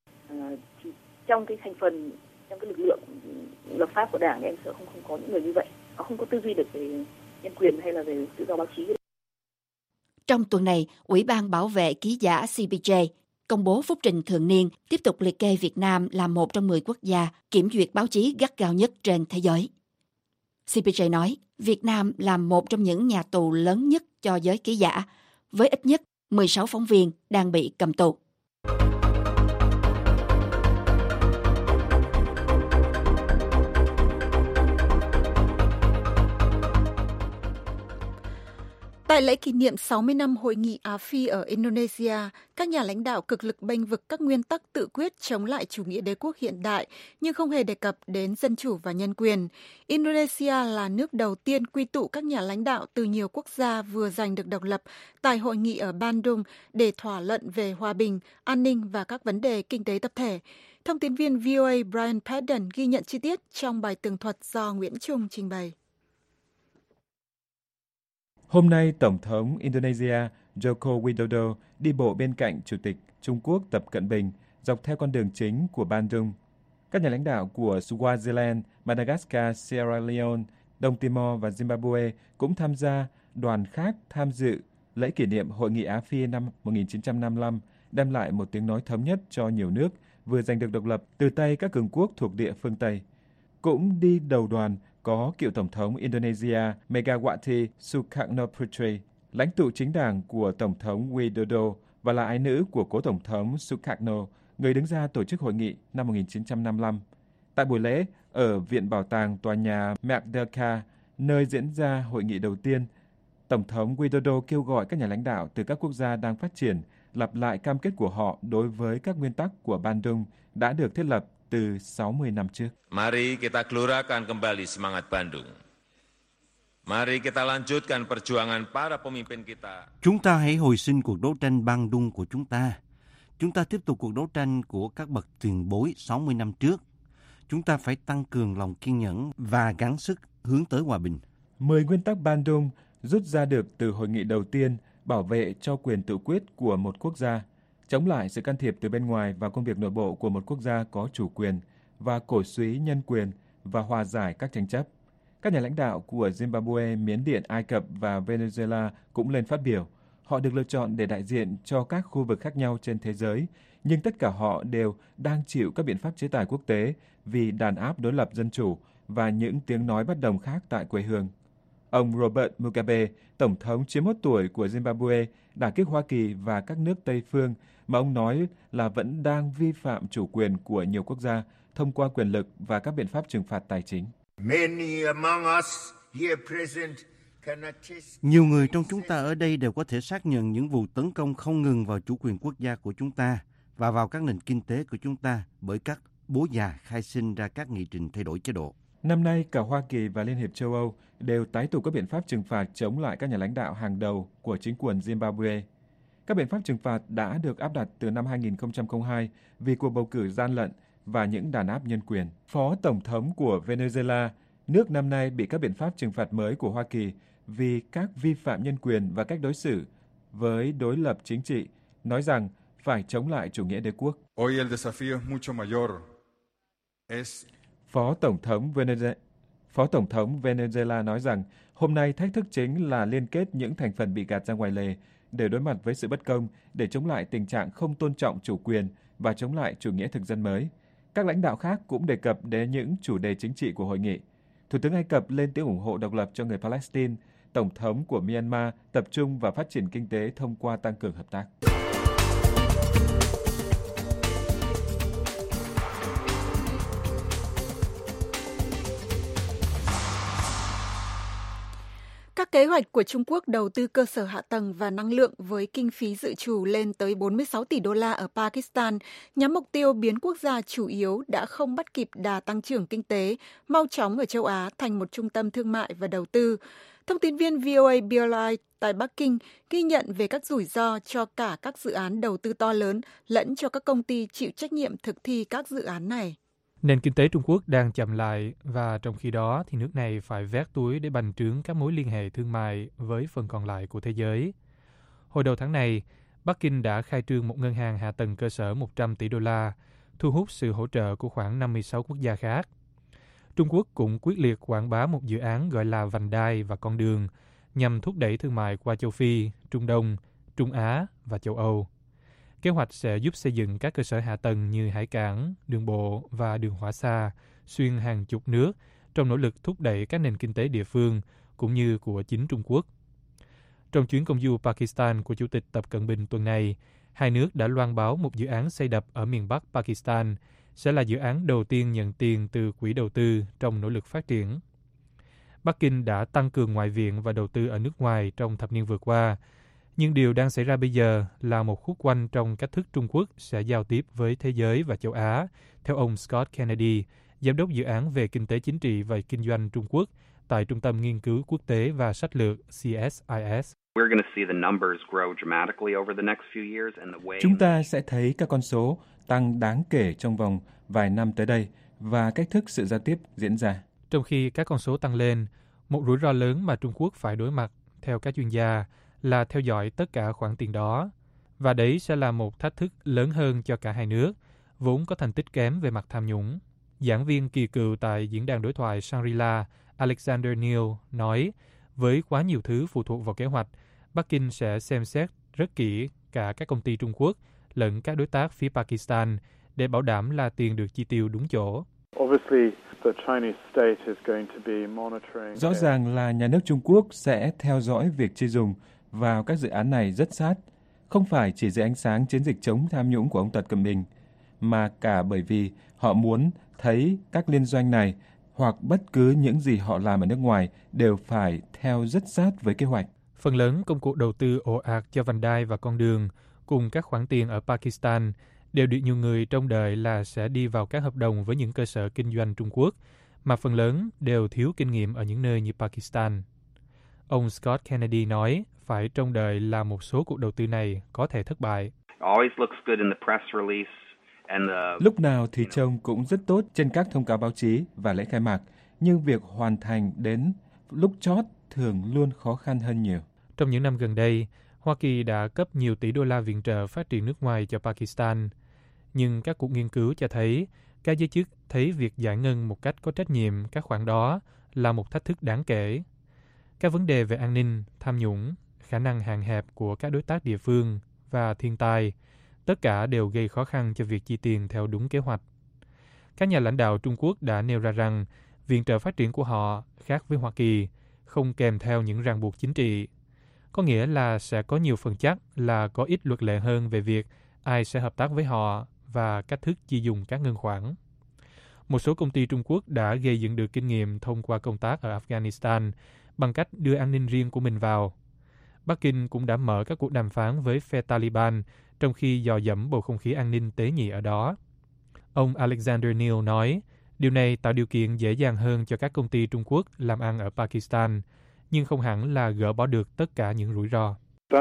Thì trong cái thành phần, trong cái lực lượng lập pháp của Đảng thì em sợ không có những người như vậy. Họ không có tư duy được về nhân quyền hay là về tự do báo chí. Trong tuần này, Ủy ban Bảo vệ Ký giả CPJ công bố phúc trình thường niên tiếp tục liệt kê Việt Nam là một trong 10 quốc gia kiểm duyệt báo chí gắt gao nhất trên thế giới. CPJ nói Việt Nam là một trong những nhà tù lớn nhất cho giới ký giả, với ít nhất 16 phóng viên đang bị cầm tù. Tại lễ kỷ niệm 60 năm Hội nghị Á-Phi ở Indonesia, các nhà lãnh đạo cực lực bênh vực các nguyên tắc tự quyết chống lại chủ nghĩa đế quốc hiện đại, nhưng không hề đề cập đến dân chủ và nhân quyền. Indonesia là nước đầu tiên quy tụ các nhà lãnh đạo từ nhiều quốc gia vừa giành được độc lập tại hội nghị ở Bandung để thảo luận về hòa bình, an ninh và các vấn đề kinh tế tập thể. Thông tin viên VOA Brian Padden ghi nhận chi tiết trong bài tường thuật do Nguyễn Trung trình bày. Hôm nay, Tổng thống Indonesia Joko Widodo đi bộ bên cạnh Chủ tịch Trung Quốc Tập Cận Bình dọc theo con đường chính của Bandung. Các nhà lãnh đạo của Swaziland, Madagascar, Sierra Leone, Đông Timor và Zimbabwe cũng tham gia. Đoàn khác tham dự lễ kỷ niệm Hội nghị Á-Phi năm 1955, đem lại một tiếng nói thống nhất cho nhiều nước vừa giành được độc lập từ tay các cường quốc thuộc địa phương Tây. Cũng đi đầu đoàn có cựu Tổng thống Indonesia Megawati Sukarnoputri, lãnh tụ chính đảng của Tổng thống Widodo và là ái nữ của cố Tổng thống Sukarno, người đứng ra tổ chức hội nghị năm 1955. Tại buổi lễ, ở Viện Bảo tàng tòa nhà Merdeka, nơi diễn ra hội nghị đầu tiên, Tổng thống Widodo kêu gọi các nhà lãnh đạo từ các quốc gia đang phát triển lặp lại cam kết của họ đối với các nguyên tắc của Bandung đã được thiết lập từ 60 năm trước. Mari kita gelurakan kembali semangat Bandung. Mari kita lanjutkan perjuangan para pemimpin kita. Chúng ta hãy hồi sinh cuộc đấu tranh Bandung của chúng ta. Chúng ta tiếp tục cuộc đấu tranh của các bậc tiền bối 60 năm trước. Chúng ta phải tăng cường lòng kiên nhẫn và gắng sức hướng tới hòa bình. 10 nguyên tắc Bandung rút ra được từ hội nghị đầu tiên bảo vệ cho quyền tự quyết của một quốc gia, chống lại sự can thiệp từ bên ngoài vào công việc nội bộ của một quốc gia có chủ quyền và cổ súy nhân quyền và hòa giải các tranh chấp. Các nhà lãnh đạo của Zimbabwe, Miến Điện, Ai Cập và Venezuela cũng lên phát biểu. Họ được lựa chọn để đại diện cho các khu vực khác nhau trên thế giới, nhưng tất cả họ đều đang chịu các biện pháp chế tài quốc tế vì đàn áp đối lập dân chủ và những tiếng nói bất đồng khác tại quê hương. Ông Robert Mugabe, Tổng thống 91 tuổi của Zimbabwe, đả kích Hoa Kỳ và các nước Tây phương mà ông nói là vẫn đang vi phạm chủ quyền của nhiều quốc gia thông qua quyền lực và các biện pháp trừng phạt tài chính. Nhiều người trong chúng ta ở đây đều có thể xác nhận những vụ tấn công không ngừng vào chủ quyền quốc gia của chúng ta và vào các nền kinh tế của chúng ta bởi các bố già khai sinh ra các nghị trình thay đổi chế độ. Năm nay, cả Hoa Kỳ và Liên hiệp châu Âu đều tái tục các biện pháp trừng phạt chống lại các nhà lãnh đạo hàng đầu của chính quyền Zimbabwe. Các biện pháp trừng phạt đã được áp đặt từ năm 2002 vì cuộc bầu cử gian lận và những đàn áp nhân quyền. Phó Tổng thống của Venezuela, nước năm nay bị các biện pháp trừng phạt mới của Hoa Kỳ vì các vi phạm nhân quyền và cách đối xử với đối lập chính trị, nói rằng phải chống lại chủ nghĩa đế quốc. Phó Tổng thống Venezuela nói rằng hôm nay thách thức chính là liên kết những thành phần bị gạt ra ngoài lề để đối mặt với sự bất công, để chống lại tình trạng không tôn trọng chủ quyền và chống lại chủ nghĩa thực dân mới. Các lãnh đạo khác cũng đề cập đến những chủ đề chính trị của hội nghị. Thủ tướng Ai Cập lên tiếng ủng hộ độc lập cho người Palestine. Tổng thống của Myanmar tập trung vào phát triển kinh tế thông qua tăng cường hợp tác. Các kế hoạch của Trung Quốc đầu tư cơ sở hạ tầng và năng lượng với kinh phí dự trù lên tới 46 tỷ đô la ở Pakistan nhắm mục tiêu biến quốc gia chủ yếu đã không bắt kịp đà tăng trưởng kinh tế mau chóng ở châu Á thành một trung tâm thương mại và đầu tư. Thông tin viên VOA Bill Lai tại Bắc Kinh ghi nhận về các rủi ro cho cả các dự án đầu tư to lớn lẫn cho các công ty chịu trách nhiệm thực thi các dự án này. Nền kinh tế Trung Quốc đang chậm lại và trong khi đó thì nước này phải vét túi để bành trướng các mối liên hệ thương mại với phần còn lại của thế giới. Hồi đầu tháng này, Bắc Kinh đã khai trương một ngân hàng hạ tầng cơ sở 100 tỷ đô la, thu hút sự hỗ trợ của khoảng 56 quốc gia khác. Trung Quốc cũng quyết liệt quảng bá một dự án gọi là vành đai và con đường nhằm thúc đẩy thương mại qua châu Phi, Trung Đông, Trung Á và châu Âu. Kế hoạch sẽ giúp xây dựng các cơ sở hạ tầng như hải cảng, đường bộ và đường hỏa xa xuyên hàng chục nước trong nỗ lực thúc đẩy các nền kinh tế địa phương cũng như của chính Trung Quốc. Trong chuyến công du Pakistan của Chủ tịch Tập Cận Bình tuần này, hai nước đã loan báo một dự án xây đập ở miền Bắc Pakistan sẽ là dự án đầu tiên nhận tiền từ quỹ đầu tư trong nỗ lực phát triển. Bắc Kinh đã tăng cường ngoại viện và đầu tư ở nước ngoài trong thập niên vừa qua. Nhưng điều đang xảy ra bây giờ là một khúc quanh trong cách thức Trung Quốc sẽ giao tiếp với thế giới và châu Á, theo ông Scott Kennedy, giám đốc dự án về kinh tế chính trị và kinh doanh Trung Quốc tại Trung tâm Nghiên cứu Quốc tế và Sách lược CSIS. Chúng ta sẽ thấy các con số tăng đáng kể trong vòng vài năm tới đây và cách thức sự giao tiếp diễn ra. Trong khi các con số tăng lên, một rủi ro lớn mà Trung Quốc phải đối mặt, theo các chuyên gia, là theo dõi tất cả khoản tiền đó. Và đấy sẽ là một thách thức lớn hơn cho cả hai nước, vốn có thành tích kém về mặt tham nhũng. Giảng viên kỳ cựu tại diễn đàn đối thoại Shangri-La, Alexander Neal, nói, với quá nhiều thứ phụ thuộc vào kế hoạch, Bắc Kinh sẽ xem xét rất kỹ cả các công ty Trung Quốc lẫn các đối tác phía Pakistan để bảo đảm là tiền được chi tiêu đúng chỗ. Rõ ràng là nhà nước Trung Quốc sẽ theo dõi việc chi dùng vào các dự án này rất sát, không phải chỉ dưới ánh sáng chiến dịch chống tham nhũng của ông Tập Cận Bình, mà cả bởi vì họ muốn thấy các liên doanh này hoặc bất cứ những gì họ làm ở nước ngoài đều phải theo rất sát với kế hoạch. Phần lớn công cuộc đầu tư ồ ạt cho vành đai và con đường cùng các khoản tiền ở Pakistan đều được nhiều người trông đợi là sẽ đi vào các hợp đồng với những cơ sở kinh doanh Trung Quốc, mà phần lớn đều thiếu kinh nghiệm ở những nơi như Pakistan. Ông Scott Kennedy nói phải trông đợi là một số cuộc đầu tư này có thể thất bại. Lúc nào thì trông cũng rất tốt trên các thông cáo báo chí và lễ khai mạc, nhưng việc hoàn thành đến lúc chót thường luôn khó khăn hơn nhiều. Trong những năm gần đây, Hoa Kỳ đã cấp nhiều tỷ đô la viện trợ phát triển nước ngoài cho Pakistan. Nhưng các cuộc nghiên cứu cho thấy, các giới chức thấy việc giải ngân một cách có trách nhiệm các khoản đó là một thách thức đáng kể. Các vấn đề về an ninh, tham nhũng, khả năng hạn hẹp của các đối tác địa phương và thiên tai, tất cả đều gây khó khăn cho việc chi tiền theo đúng kế hoạch. Các nhà lãnh đạo Trung Quốc đã nêu ra rằng viện trợ phát triển của họ, khác với Hoa Kỳ, không kèm theo những ràng buộc chính trị. Có nghĩa là sẽ có nhiều phần chắc là có ít luật lệ hơn về việc ai sẽ hợp tác với họ và cách thức chi dùng các ngân khoản. Một số công ty Trung Quốc đã gây dựng được kinh nghiệm thông qua công tác ở Afghanistan bằng cách đưa an ninh riêng của mình vào. Bắc Kinh cũng đã mở các cuộc đàm phán với phe Taliban trong khi dò dẫm bầu không khí an ninh tế nhị ở đó. Ông Alexander Neal nói, điều này tạo điều kiện dễ dàng hơn cho các công ty Trung Quốc làm ăn ở Pakistan, nhưng không hẳn là gỡ bỏ được tất cả những rủi ro.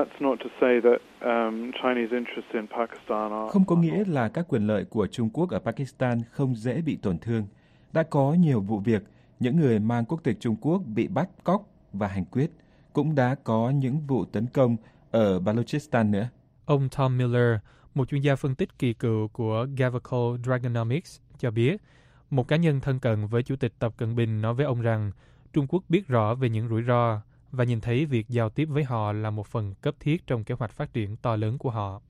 Không có nghĩa là các quyền lợi của Trung Quốc ở Pakistan không dễ bị tổn thương. Đã có nhiều vụ việc, những người mang quốc tịch Trung Quốc bị bắt cóc và hành quyết. Cũng đã có những vụ tấn công ở Balochistan nữa. Ông Tom Miller, một chuyên gia phân tích kỳ cựu của Gavico Dragonomics, cho biết, một cá nhân thân cận với Chủ tịch Tập Cận Bình nói với ông rằng Trung Quốc biết rõ về những rủi ro và nhìn thấy việc giao tiếp với họ là một phần cấp thiết trong kế hoạch phát triển to lớn của họ.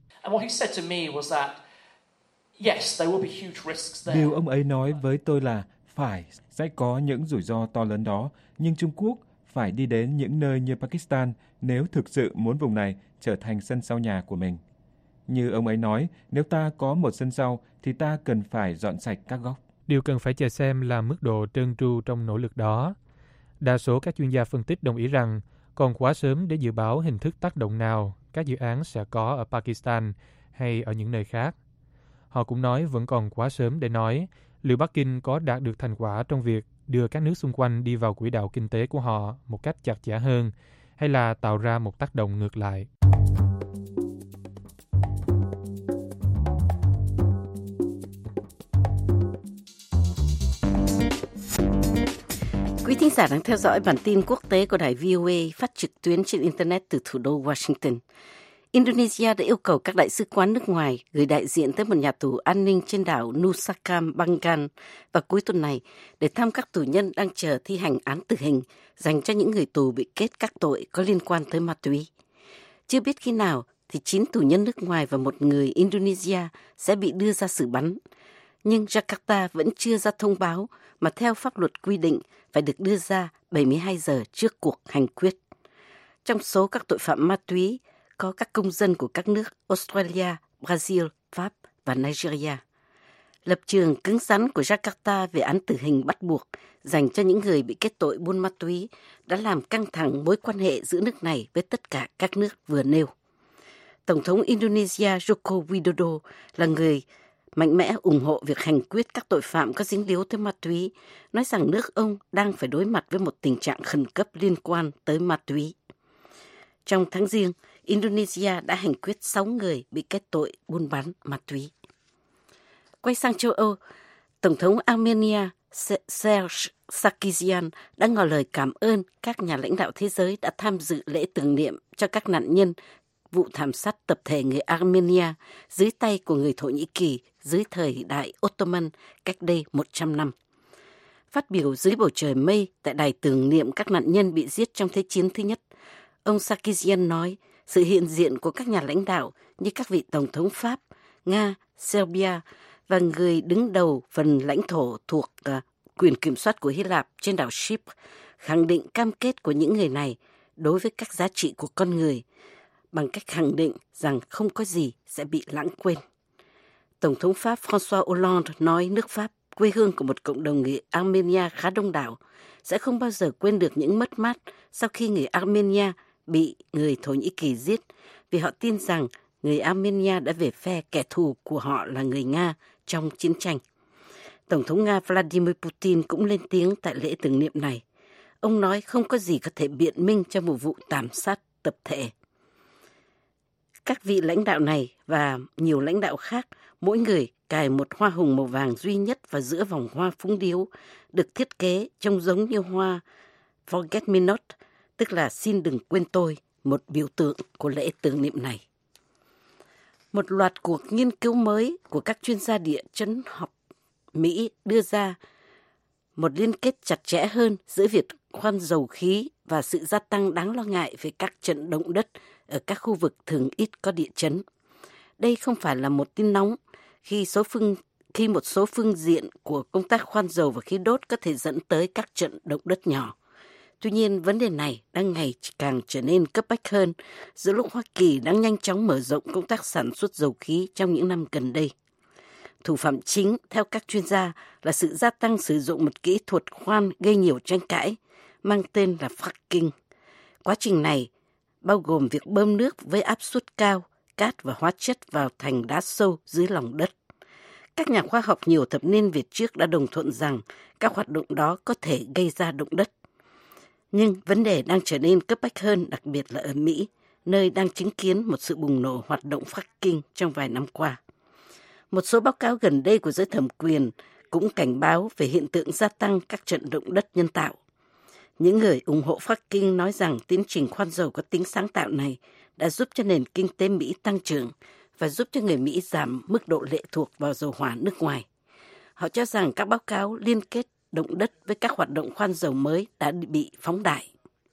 Điều ông ấy nói với tôi là sẽ có những rủi ro to lớn đó, nhưng Trung Quốc phải đi đến những nơi như Pakistan nếu thực sự muốn vùng này trở thành sân sau nhà của mình. Như ông ấy nói, nếu ta có một sân sau thì ta cần phải dọn sạch các góc. Điều cần phải chờ xem là mức độ trơn tru trong nỗ lực đó. Đa số các chuyên gia phân tích đồng ý rằng còn quá sớm để dự báo hình thức tác động nào các dự án sẽ có ở Pakistan hay ở những nơi khác. Họ cũng nói vẫn còn quá sớm để nói liệu Bắc Kinh có đạt được thành quả trong việc đưa các nước xung quanh đi vào quỹ đạo kinh tế của họ một cách chặt chẽ hơn, hay là tạo ra một tác động ngược lại. Quý thính giả đang theo dõi bản tin quốc tế của đài VOA phát trực tuyến trên Internet từ thủ đô Washington. Indonesia đã yêu cầu các đại sứ quán nước ngoài gửi đại diện tới một nhà tù an ninh trên đảo Nusa Kambangan vào cuối tuần này để thăm các tù nhân đang chờ thi hành án tử hình dành cho những người tù bị kết các tội có liên quan tới ma túy. Chưa biết khi nào thì 9 tù nhân nước ngoài và một người Indonesia sẽ bị đưa ra xử bắn. Nhưng Jakarta vẫn chưa ra thông báo mà theo pháp luật quy định phải được đưa ra 72 giờ trước cuộc hành quyết. Trong số các tội phạm ma túy có các công dân của các nước Australia, Brazil, Pháp và Nigeria. Lập trường cứng rắn của Jakarta về án tử hình bắt buộc dành cho những người bị kết tội buôn ma túy đã làm căng thẳng mối quan hệ giữa nước này với tất cả các nước vừa nêu. Tổng thống Indonesia Joko Widodo là người mạnh mẽ ủng hộ việc hành quyết các tội phạm có dính líu tới ma túy, nói rằng nước ông đang phải đối mặt với một tình trạng khẩn cấp liên quan tới ma túy. Trong tháng Giêng, Indonesia đã hành quyết 6 người bị kết tội buôn bán ma túy. Quay sang châu Âu, Tổng thống Armenia Serge Sarkisyan đã ngỏ lời cảm ơn các nhà lãnh đạo thế giới đã tham dự lễ tưởng niệm cho các nạn nhân vụ thảm sát tập thể người Armenia dưới tay của người Thổ Nhĩ Kỳ dưới thời đại Ottoman cách đây 100 năm. Phát biểu dưới bầu trời mây tại đài tưởng niệm các nạn nhân bị giết trong Thế chiến thứ nhất, ông Sarkisyan nói sự hiện diện của các nhà lãnh đạo như các vị Tổng thống Pháp, Nga, Serbia và người đứng đầu phần lãnh thổ thuộc quyền kiểm soát của Hy Lạp trên đảo Chypre khẳng định cam kết của những người này đối với các giá trị của con người, bằng cách khẳng định rằng không có gì sẽ bị lãng quên. Tổng thống Pháp François Hollande nói nước Pháp, quê hương của một cộng đồng người Armenia khá đông đảo, sẽ không bao giờ quên được những mất mát sau khi người Armenia bị người Thổ Nhĩ Kỳ giết, vì họ tin rằng người Armenia đã về phe kẻ thù của họ là người Nga trong chiến tranh. Tổng thống Nga Vladimir Putin cũng lên tiếng tại lễ tưởng niệm này. Ông nói không có gì có thể biện minh cho một vụ thảm sát tập thể. Các vị lãnh đạo này và nhiều lãnh đạo khác, mỗi người cài một hoa hồng màu vàng duy nhất vào giữa vòng hoa phúng điếu, được thiết kế trông giống như hoa Forget Me Not, tức là xin đừng quên tôi, một biểu tượng của lễ tưởng niệm này. Một loạt cuộc nghiên cứu mới của các chuyên gia địa chất học Mỹ đưa ra một liên kết chặt chẽ hơn giữa việc khoan dầu khí và sự gia tăng đáng lo ngại về các trận động đất ở các khu vực thường ít có địa chấn. Đây không phải là một tin nóng khi một số phương diện của công tác khoan dầu và khí đốt có thể dẫn tới các trận động đất nhỏ. Tuy nhiên, vấn đề này đang ngày càng trở nên cấp bách hơn giữa lúc Hoa Kỳ đang nhanh chóng mở rộng công tác sản xuất dầu khí trong những năm gần đây. Thủ phạm chính, theo các chuyên gia, là sự gia tăng sử dụng một kỹ thuật khoan gây nhiều tranh cãi, mang tên là fracking. Quá trình này bao gồm việc bơm nước với áp suất cao, cát và hóa chất vào thành đá sâu dưới lòng đất. Các nhà khoa học nhiều thập niên về trước đã đồng thuận rằng các hoạt động đó có thể gây ra động đất. Nhưng vấn đề đang trở nên cấp bách hơn, đặc biệt là ở Mỹ, nơi đang chứng kiến một sự bùng nổ hoạt động fracking trong vài năm qua. Một số báo cáo gần đây của giới thẩm quyền cũng cảnh báo về hiện tượng gia tăng các trận động đất nhân tạo. Những người ủng hộ fracking nói rằng tiến trình khoan dầu có tính sáng tạo này đã giúp cho nền kinh tế Mỹ tăng trưởng và giúp cho người Mỹ giảm mức độ lệ thuộc vào dầu hỏa nước ngoài. Họ cho rằng các báo cáo liên kết động đất với các hoạt động khoan dầu mới đã bị phóng đại.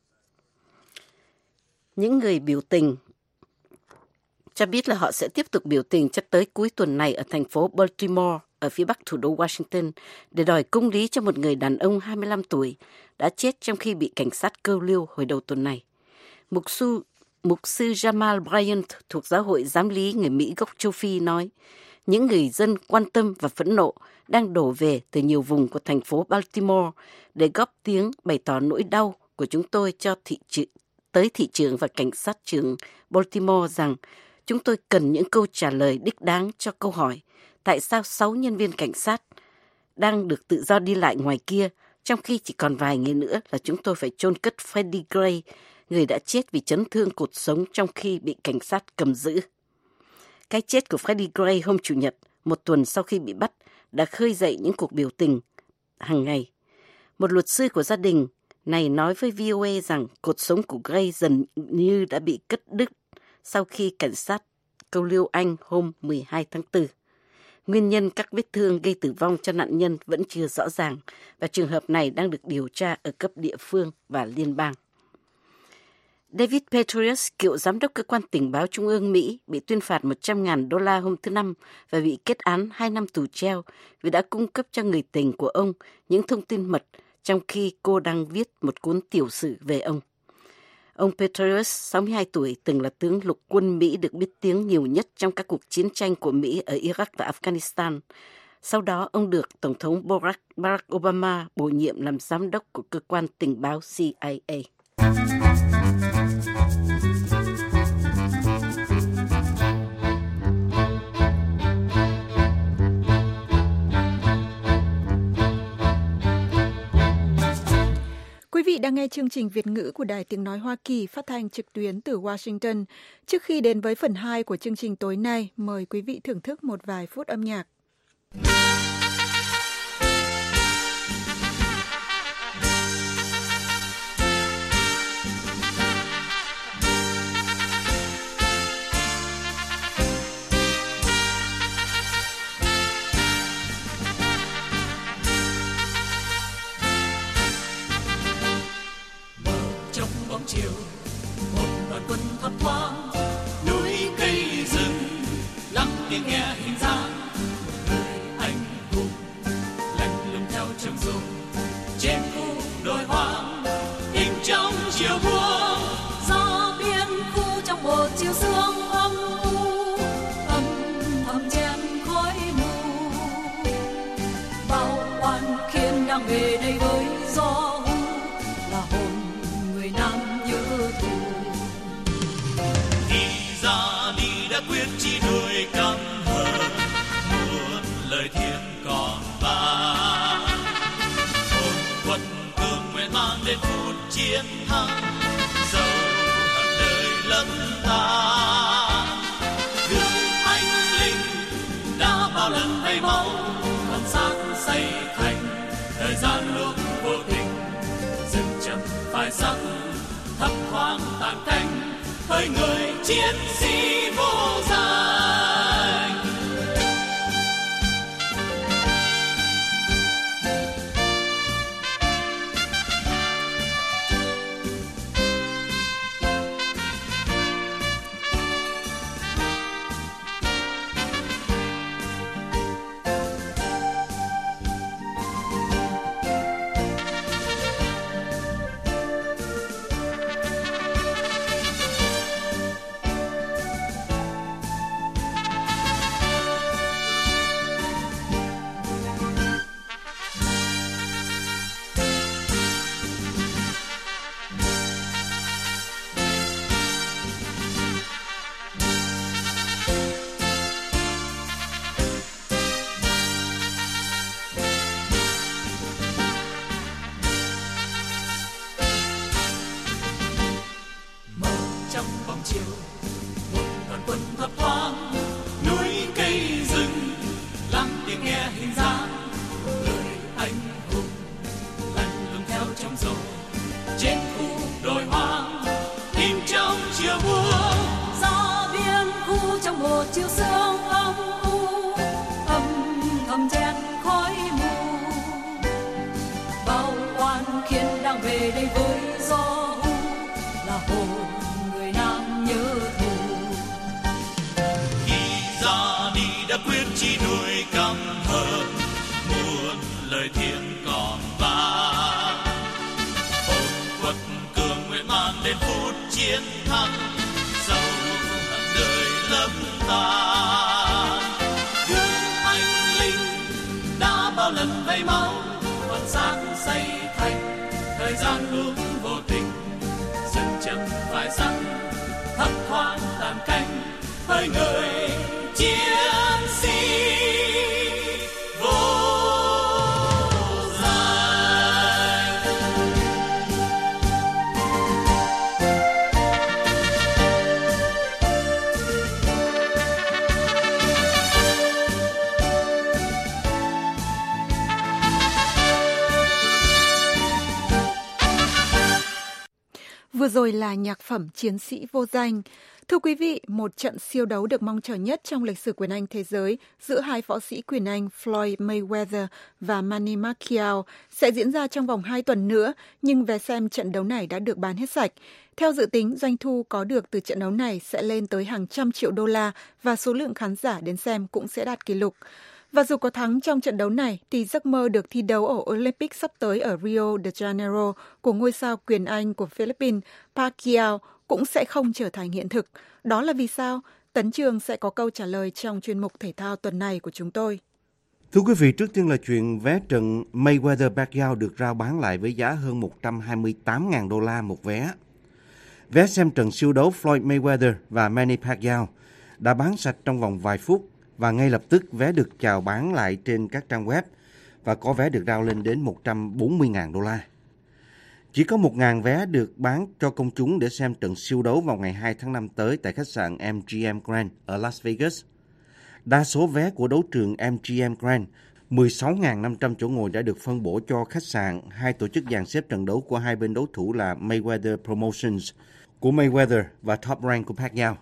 Những người biểu tình cho biết là họ sẽ tiếp tục biểu tình cho tới cuối tuần này ở thành phố Baltimore, ở phía bắc thủ đô Washington, để đòi công lý cho một người đàn ông 25 tuổi đã chết trong khi bị cảnh sát câu lưu hồi đầu tuần này. Mục sư Jamal Bryant thuộc Giáo hội Giám lý người Mỹ gốc châu Phi nói, những người dân quan tâm và phẫn nộ đang đổ về từ nhiều vùng của thành phố Baltimore để góp tiếng bày tỏ nỗi đau của chúng tôi tới thị trưởng và cảnh sát trưởng Baltimore rằng chúng tôi cần những câu trả lời đích đáng cho câu hỏi tại sao 6 nhân viên cảnh sát đang được tự do đi lại ngoài kia, trong khi chỉ còn vài ngày nữa là chúng tôi phải chôn cất Freddie Gray, người đã chết vì chấn thương cột sống trong khi bị cảnh sát cầm giữ. Cái chết của Freddie Gray hôm Chủ nhật, một tuần sau khi bị bắt, đã khơi dậy những cuộc biểu tình hàng ngày. Một luật sư của gia đình này nói với VOA rằng cột sống của Gray dần như đã bị cắt đứt sau khi cảnh sát câu lưu anh hôm 12 tháng 4. Nguyên nhân các vết thương gây tử vong cho nạn nhân vẫn chưa rõ ràng và trường hợp này đang được điều tra ở cấp địa phương và liên bang. David Petraeus, cựu giám đốc cơ quan tình báo trung ương Mỹ, bị tuyên phạt $100,000 hôm thứ Năm và bị kết án 2 năm tù treo vì đã cung cấp cho người tình của ông những thông tin mật trong khi cô đang viết một cuốn tiểu sử về ông. Ông Petraeus, 62 tuổi, từng là tướng lục quân Mỹ được biết tiếng nhiều nhất trong các cuộc chiến tranh của Mỹ ở Iraq và Afghanistan. Sau đó, ông được Tổng thống Barack Obama bổ nhiệm làm giám đốc của cơ quan tình báo CIA. Quý vị đang nghe chương trình Việt ngữ của Đài Tiếng Nói Hoa Kỳ phát thanh trực tuyến từ Washington. Trước khi đến với phần 2 của chương trình tối nay, mời quý vị thưởng thức một vài phút âm nhạc. Chiều một đoàn quân thấp thoáng núi cây rừng lắng tiếng nghe hình dáng người anh hùng lạnh lùng theo trầm rung trên khu đồi hoang in trong chiều buông gió biên khu trong một chiều sương âm u âm thầm chen khói mù bao oan khiên đang về đây với gió là hồn người nam quyết chỉ đuổi căm hờn muôn lời thiên còn vang hồn quật cường nguyện mang đến phút chiến thắng dẫu hận đời lẫn tan gương anh linh đã bao lần thấy máu còn xác xây thành thời gian lúc vô tình dừng chậm phai sắc thấp thoáng tàn cánh hỡi người chiến sĩ vô danh. chiều sương âm u âm thầm chen khói mù bao oan khiến đang về đây với gió là hồn người nam nhớ thù. Khi ra đi đã quyết chi đuổi căm hờn muôn lời thiên còn vang hồn quật cường nguyện mang đến phút chiến thắng dẫu hận đời lấp tàn. Gương anh linh đã bao lần vây máu còn xác xây thành thời gian lúc vô tình dừng chậm vài sắc thấp thoáng tàn cánh hơi người chiến sĩ vô danh. Vừa rồi là nhạc phẩm Chiến sĩ vô danh. Thưa quý vị, một trận siêu đấu được mong chờ nhất trong lịch sử quyền Anh thế giới giữa hai võ sĩ quyền Anh Floyd Mayweather và Manny Pacquiao sẽ diễn ra trong vòng 2 tuần nữa, nhưng vé xem trận đấu này đã được bán hết sạch. Theo dự tính, doanh thu có được từ trận đấu này sẽ lên tới hàng trăm triệu đô la và số lượng khán giả đến xem cũng sẽ đạt kỷ lục. Và dù có thắng trong trận đấu này, thì giấc mơ được thi đấu ở Olympic sắp tới ở Rio de Janeiro của ngôi sao quyền Anh của Philippines Pacquiao cũng sẽ không trở thành hiện thực. Đó là vì sao? Tấn Trường sẽ có câu trả lời trong chuyên mục thể thao tuần này của chúng tôi. Thưa quý vị, trước tiên là chuyện vé trận Mayweather-Pacquiao được rao bán lại với giá hơn 128.000 đô la một vé. Vé xem trận siêu đấu Floyd Mayweather và Manny Pacquiao đã bán sạch trong vòng vài phút và ngay lập tức vé được chào bán lại trên các trang web và có vé được rao lên đến 140.000 đô la. Chỉ có 1.000 vé được bán cho công chúng để xem trận siêu đấu vào ngày 2 tháng 5 tới tại khách sạn MGM Grand ở Las Vegas. Đa số vé của đấu trường MGM Grand, 16.500 chỗ ngồi đã được phân bổ cho khách sạn, hai tổ chức dàn xếp trận đấu của hai bên đấu thủ là Mayweather Promotions của Mayweather và Top Rank của Pacquiao.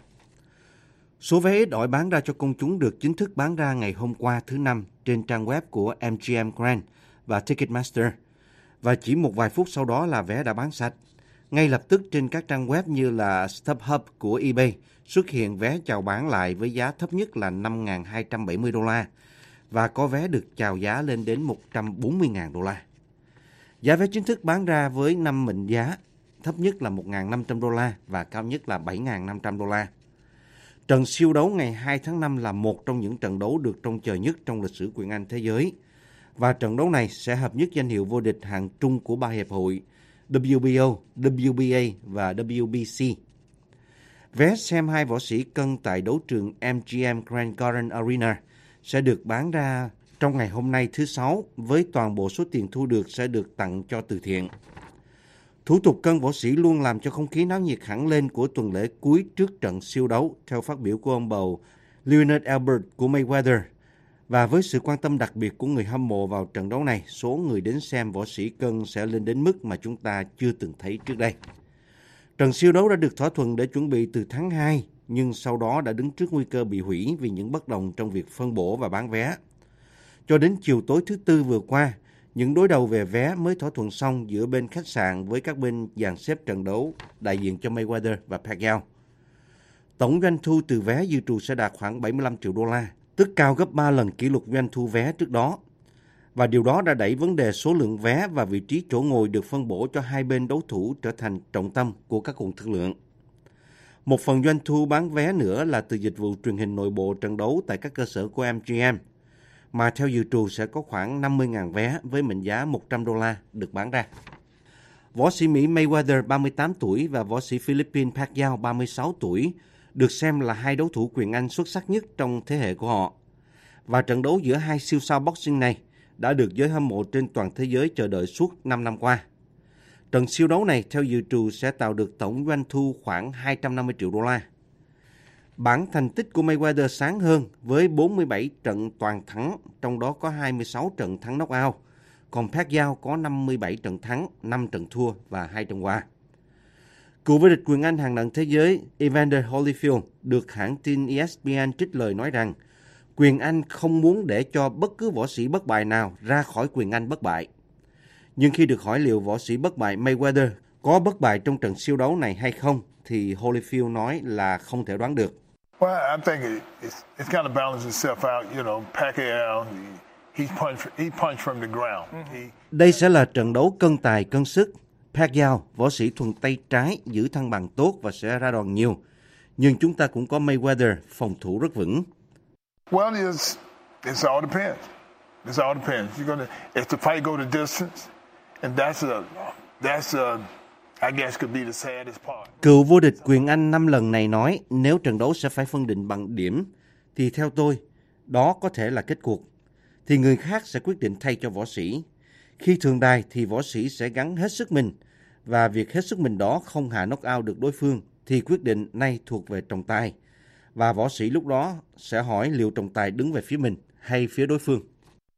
Số vé ít ỏi bán ra cho công chúng được chính thức bán ra ngày hôm qua thứ Năm trên trang web của MGM Grand và Ticketmaster. Và chỉ một vài phút sau đó là vé đã bán sạch. Ngay lập tức trên các trang web như là StubHub của eBay xuất hiện vé chào bán lại với giá thấp nhất là 5.270 đô la và có vé được chào giá lên đến 140.000 đô la. Giá vé chính thức bán ra với 5 mệnh giá, thấp nhất là 1.500 đô la và cao nhất là 7.500 đô la. Trận siêu đấu ngày 2 tháng 5 là một trong những trận đấu được trông chờ nhất trong lịch sử quyền Anh thế giới. Và trận đấu này sẽ hợp nhất danh hiệu vô địch hạng trung của ba hiệp hội WBO, WBA và WBC. Vé xem hai võ sĩ cân tại đấu trường MGM Grand Garden Arena sẽ được bán ra trong ngày hôm nay thứ Sáu với toàn bộ số tiền thu được sẽ được tặng cho từ thiện. Thủ tục cân võ sĩ luôn làm cho không khí náo nhiệt hẳn lên của tuần lễ cuối trước trận siêu đấu, theo phát biểu của ông bầu Leonard Albert của Mayweather. Và với sự quan tâm đặc biệt của người hâm mộ vào trận đấu này, số người đến xem võ sĩ cân sẽ lên đến mức mà chúng ta chưa từng thấy trước đây. Trận siêu đấu đã được thỏa thuận để chuẩn bị từ tháng 2, nhưng sau đó đã đứng trước nguy cơ bị hủy vì những bất đồng trong việc phân bổ và bán vé. Cho đến chiều tối thứ Tư vừa qua, những đối đầu về vé mới thỏa thuận xong giữa bên khách sạn với các bên dàn xếp trận đấu đại diện cho Mayweather và Pacquiao. Tổng doanh thu từ vé dự trù sẽ đạt khoảng 75 triệu đô la, tức cao gấp 3 lần kỷ lục doanh thu vé trước đó. Và điều đó đã đẩy vấn đề số lượng vé và vị trí chỗ ngồi được phân bổ cho hai bên đấu thủ trở thành trọng tâm của các cuộc thương lượng. Một phần doanh thu bán vé nữa là từ dịch vụ truyền hình nội bộ trận đấu tại các cơ sở của MGM, mà theo dự trù sẽ có khoảng 50.000 vé với mệnh giá 100 đô la được bán ra. Võ sĩ Mỹ Mayweather 38 tuổi và võ sĩ Philippines Pacquiao 36 tuổi được xem là hai đấu thủ quyền Anh xuất sắc nhất trong thế hệ của họ. Và trận đấu giữa hai siêu sao boxing này đã được giới hâm mộ trên toàn thế giới chờ đợi suốt 5 năm qua. Trận siêu đấu này theo dự trù sẽ tạo được tổng doanh thu khoảng 250 triệu đô la. Bảng thành tích của Mayweather sáng hơn với 47 trận toàn thắng, trong đó có 26 trận thắng knockout, còn Pacquiao có 57 trận thắng, 5 trận thua và 2 trận hòa. Cựu vô địch quyền Anh hàng nặng thế giới Evander Holyfield được hãng tin ESPN trích lời nói rằng quyền Anh không muốn để cho bất cứ võ sĩ bất bại nào ra khỏi quyền Anh bất bại. Nhưng khi được hỏi liệu võ sĩ bất bại Mayweather có bất bại trong trận siêu đấu này hay không, thì Holyfield nói là không thể đoán được. Well, I think it's kind of balanced itself out. You know, Pacquiao, he punched from the ground. Đây sẽ là trận đấu cân tài cân sức. Pacquiao, võ sĩ thuần tay trái, giữ thăng bằng tốt và sẽ ra đòn nhiều. Nhưng chúng ta cũng có Mayweather, phòng thủ rất vững. Well, it's all depends. It all depends. If the fight go the distance, and that's I guess could be the saddest part. Cựu vô địch quyền Anh 5 lần này nói nếu trận đấu sẽ phải phân định bằng điểm, thì theo tôi, đó có thể là kết cuộc. Thì người khác sẽ quyết định thay cho võ sĩ. Khi thượng đài thì võ sĩ sẽ gắng hết sức mình, và việc hết sức mình đó không hạ knockout được đối phương, thì quyết định nay thuộc về trọng tài. Và võ sĩ lúc đó sẽ hỏi liệu trọng tài đứng về phía mình hay phía đối phương.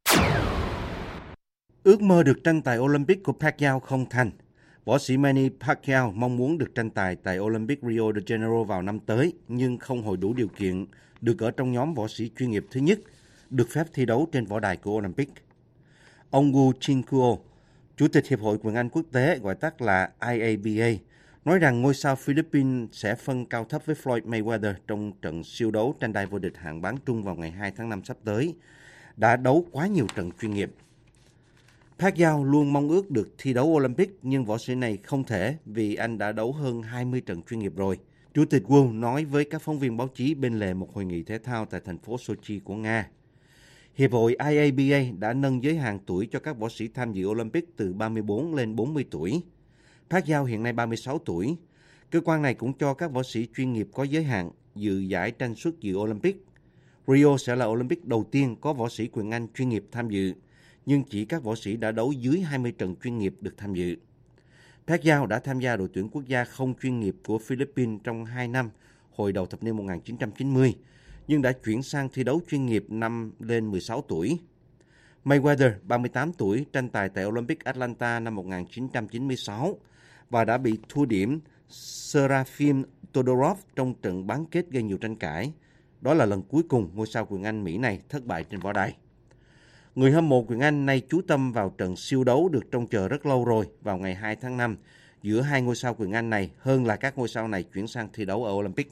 Ước mơ được tranh tài Olympic của Pacquiao không thành. Võ sĩ Manny Pacquiao mong muốn được tranh tài tại Olympic Rio de Janeiro vào năm tới, nhưng không hội đủ điều kiện được ở trong nhóm võ sĩ chuyên nghiệp thứ nhất, được phép thi đấu trên võ đài của Olympic. Ông Wu Chinkuo, Chủ tịch Hiệp hội Quyền Anh Quốc tế, gọi tắt là IABA, nói rằng ngôi sao Philippines sẽ phân cao thấp với Floyd Mayweather trong trận siêu đấu tranh đai vô địch hạng bán trung vào ngày 2 tháng 5 sắp tới, đã đấu quá nhiều trận chuyên nghiệp. Pacquiao luôn mong ước được thi đấu Olympic, nhưng võ sĩ này không thể vì anh đã đấu hơn 20 trận chuyên nghiệp rồi. Chủ tịch Wu nói với các phóng viên báo chí bên lề một hội nghị thể thao tại thành phố Sochi của Nga. Hiệp hội IABA đã nâng giới hạn tuổi cho các võ sĩ tham dự Olympic từ 34 lên 40 tuổi. Pacquiao hiện nay 36 tuổi. Cơ quan này cũng cho các võ sĩ chuyên nghiệp có giới hạn dự giải tranh suất dự Olympic. Rio sẽ là Olympic đầu tiên có võ sĩ quyền Anh chuyên nghiệp tham dự, nhưng chỉ các võ sĩ đã đấu dưới 20 trận chuyên nghiệp được tham dự. Pacquiao đã tham gia đội tuyển quốc gia không chuyên nghiệp của Philippines trong 2 năm hồi đầu thập niên 1990, nhưng đã chuyển sang thi đấu chuyên nghiệp năm lên 16 tuổi. Mayweather, 38 tuổi, tranh tài tại Olympic Atlanta năm 1996 và đã bị thua điểm Serafim Todorov trong trận bán kết gây nhiều tranh cãi. Đó là lần cuối cùng ngôi sao quyền Anh Mỹ này thất bại trên võ đài. Người hâm mộ quyền Anh nay chú tâm vào trận siêu đấu được trông chờ rất lâu rồi vào ngày 2 tháng 5 giữa hai ngôi sao quyền Anh này hơn là các ngôi sao này chuyển sang thi đấu ở Olympic.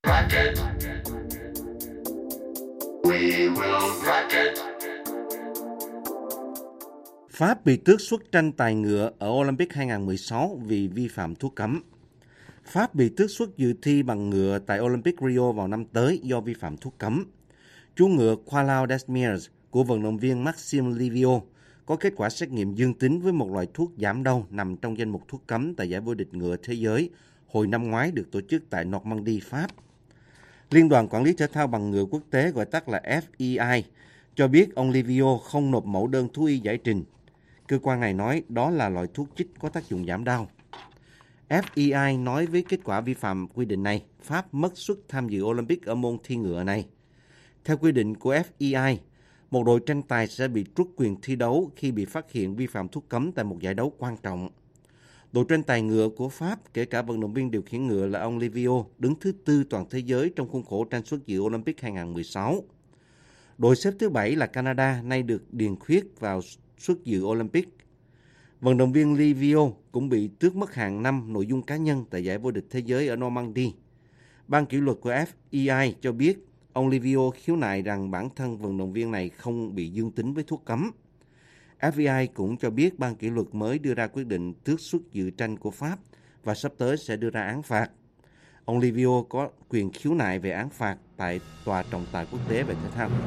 Pháp bị tước suất tranh tài ngựa ở Olympic 2016 vì vi phạm thuốc cấm. Pháp bị tước suất dự thi bằng ngựa tại Olympic Rio vào năm tới do vi phạm thuốc cấm. Chú ngựa Claude Desmiers của vận động viên Maxime Livio có kết quả xét nghiệm dương tính với một loại thuốc giảm đau nằm trong danh mục thuốc cấm tại giải vô địch ngựa thế giới hồi năm ngoái được tổ chức tại Normandy, Pháp. Liên đoàn Quản lý Thể thao bằng ngựa quốc tế gọi tắt là FEI cho biết ông Livio không nộp mẫu đơn thú y giải trình. Cơ quan này nói đó là loại thuốc chích có tác dụng giảm đau. FEI nói với kết quả vi phạm quy định này, Pháp mất suất tham dự Olympic ở môn thi ngựa này. Theo quy định của FEI, một đội tranh tài sẽ bị truất quyền thi đấu khi bị phát hiện vi phạm thuốc cấm tại một giải đấu quan trọng. Đội tranh tài ngựa của Pháp, kể cả vận động viên điều khiển ngựa là ông Livio, đứng thứ 4 toàn thế giới trong khuôn khổ tranh suất dự Olympic 2016. Đội xếp thứ 7 là Canada, nay được điền khuyết vào suất dự Olympic. Vận động viên Livio cũng bị tước mất hạng 5 nội dung cá nhân tại giải vô địch thế giới ở Normandy. Ban kỷ luật của FEI cho biết ông Livio khiếu nại rằng bản thân vận động viên này không bị dương tính với thuốc cấm. FEI cũng cho biết ban kỷ luật mới đưa ra quyết định tước suất dự tranh của Pháp và sắp tới sẽ đưa ra án phạt. Ông Livio có quyền khiếu nại về án phạt tại Tòa trọng tài quốc tế về thể thao.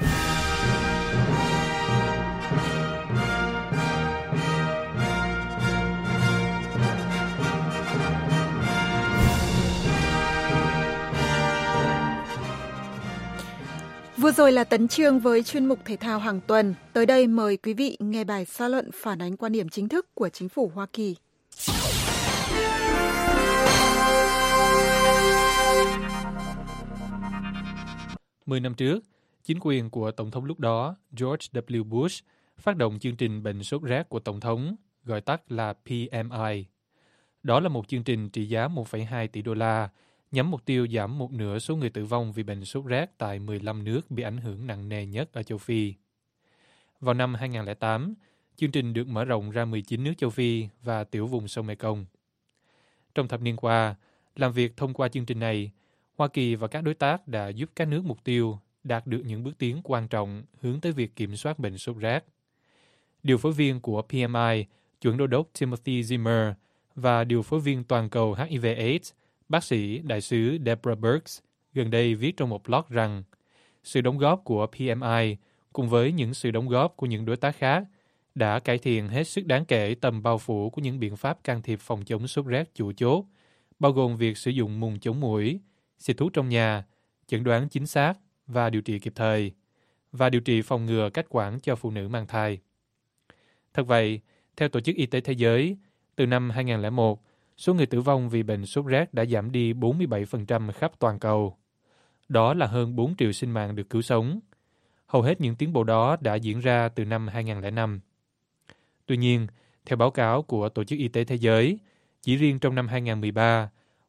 Vừa rồi là Tấn Chương với chuyên mục Thể thao hàng tuần. Tới đây mời quý vị nghe bài xã luận phản ánh quan điểm chính thức của chính phủ Hoa Kỳ. 10 năm trước, chính quyền của Tổng thống lúc đó George W. Bush phát động chương trình bệnh sốt rét của Tổng thống, gọi tắt là PMI. Đó là một chương trình trị giá 1,2 tỷ đô la, nhắm mục tiêu giảm một nửa số người tử vong vì bệnh sốt rét tại 15 nước bị ảnh hưởng nặng nề nhất ở châu Phi. Vào năm 2008, chương trình được mở rộng ra 19 nước châu Phi và tiểu vùng sông Mekong. Trong thập niên qua, làm việc thông qua chương trình này, Hoa Kỳ và các đối tác đã giúp các nước mục tiêu đạt được những bước tiến quan trọng hướng tới việc kiểm soát bệnh sốt rét. Điều phối viên của PMI, chuẩn đô đốc Timothy Zimmer và điều phối viên toàn cầu HIV/AIDS, bác sĩ đại sứ Deborah Birx, gần đây viết trong một blog rằng sự đóng góp của PMI cùng với những sự đóng góp của những đối tác khác đã cải thiện hết sức đáng kể tầm bao phủ của những biện pháp can thiệp phòng chống sốt rét chủ chốt, bao gồm việc sử dụng mùng chống muỗi, xịt thuốc trong nhà, chẩn đoán chính xác và điều trị kịp thời, và điều trị phòng ngừa cách quản cho phụ nữ mang thai. Thật vậy, theo Tổ chức Y tế Thế giới, từ năm 2001, số người tử vong vì bệnh sốt rét đã giảm đi 47% khắp toàn cầu. Đó là hơn 4 triệu sinh mạng được cứu sống. Hầu hết những tiến bộ đó đã diễn ra từ năm 2005. Tuy nhiên, theo báo cáo của Tổ chức Y tế Thế giới, chỉ riêng trong năm 2013,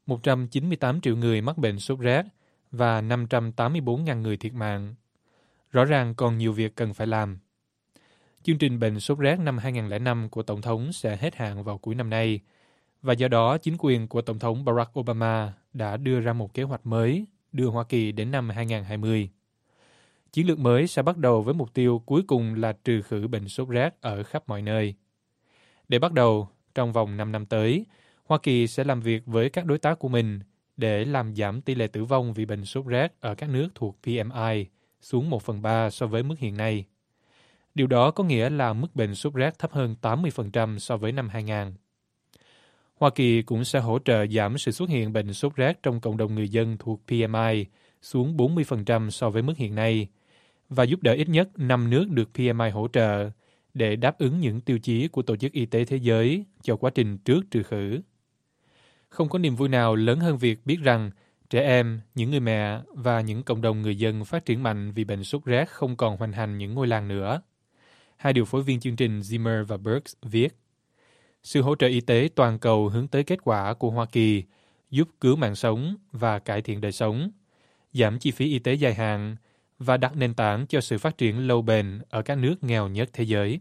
198 triệu người mắc bệnh sốt rét và 584.000 người thiệt mạng. Rõ ràng còn nhiều việc cần phải làm. Chương trình bệnh sốt rét năm 2005 của Tổng thống sẽ hết hạn vào cuối năm nay, và do đó chính quyền của Tổng thống Barack Obama đã đưa ra một kế hoạch mới đưa Hoa Kỳ đến năm 2020. Chiến lược mới sẽ bắt đầu với mục tiêu cuối cùng là trừ khử bệnh sốt rét ở khắp mọi nơi. Để bắt đầu, trong vòng 5 năm tới, Hoa Kỳ sẽ làm việc với các đối tác của mình để làm giảm tỷ lệ tử vong vì bệnh sốt rét ở các nước thuộc PMI xuống 1/3 so với mức hiện nay. Điều đó có nghĩa là mức bệnh sốt rét thấp hơn 80% so với năm 2000. Hoa Kỳ cũng sẽ hỗ trợ giảm sự xuất hiện bệnh sốt rét trong cộng đồng người dân thuộc PMI xuống 40% so với mức hiện nay, và giúp đỡ ít nhất 5 nước được PMI hỗ trợ để đáp ứng những tiêu chí của Tổ chức Y tế Thế giới cho quá trình trước trừ khử. Không có niềm vui nào lớn hơn việc biết rằng trẻ em, những người mẹ và những cộng đồng người dân phát triển mạnh vì bệnh sốt rét không còn hoành hành những ngôi làng nữa. Hai điều phối viên chương trình Zimmer và Burks viết, sự hỗ trợ y tế toàn cầu hướng tới kết quả của Hoa Kỳ giúp cứu mạng sống và cải thiện đời sống, giảm chi phí y tế dài hạn và đặt nền tảng cho sự phát triển lâu bền ở các nước nghèo nhất thế giới.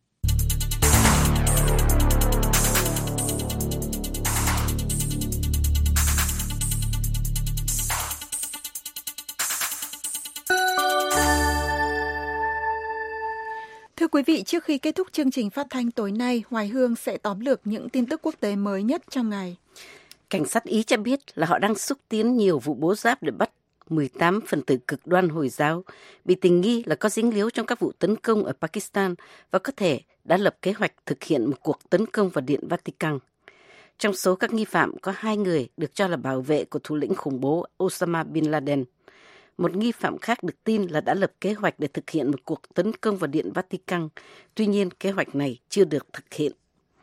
Thưa quý vị, trước khi kết thúc chương trình phát thanh tối nay, Hoài Hương sẽ tóm lược những tin tức quốc tế mới nhất trong ngày. Cảnh sát Ý cho biết là họ đang xúc tiến nhiều vụ bố giáp để bắt 18 phần tử cực đoan Hồi giáo bị tình nghi là có dính líu trong các vụ tấn công ở Pakistan và có thể đã lập kế hoạch thực hiện một cuộc tấn công vào Điện Vatican. Trong số các nghi phạm có 2 người được cho là bảo vệ của thủ lĩnh khủng bố Osama Bin Laden. Một nghi phạm khác được tin là đã lập kế hoạch để thực hiện một cuộc tấn công vào Điện Vatican. Tuy nhiên, kế hoạch này chưa được thực hiện.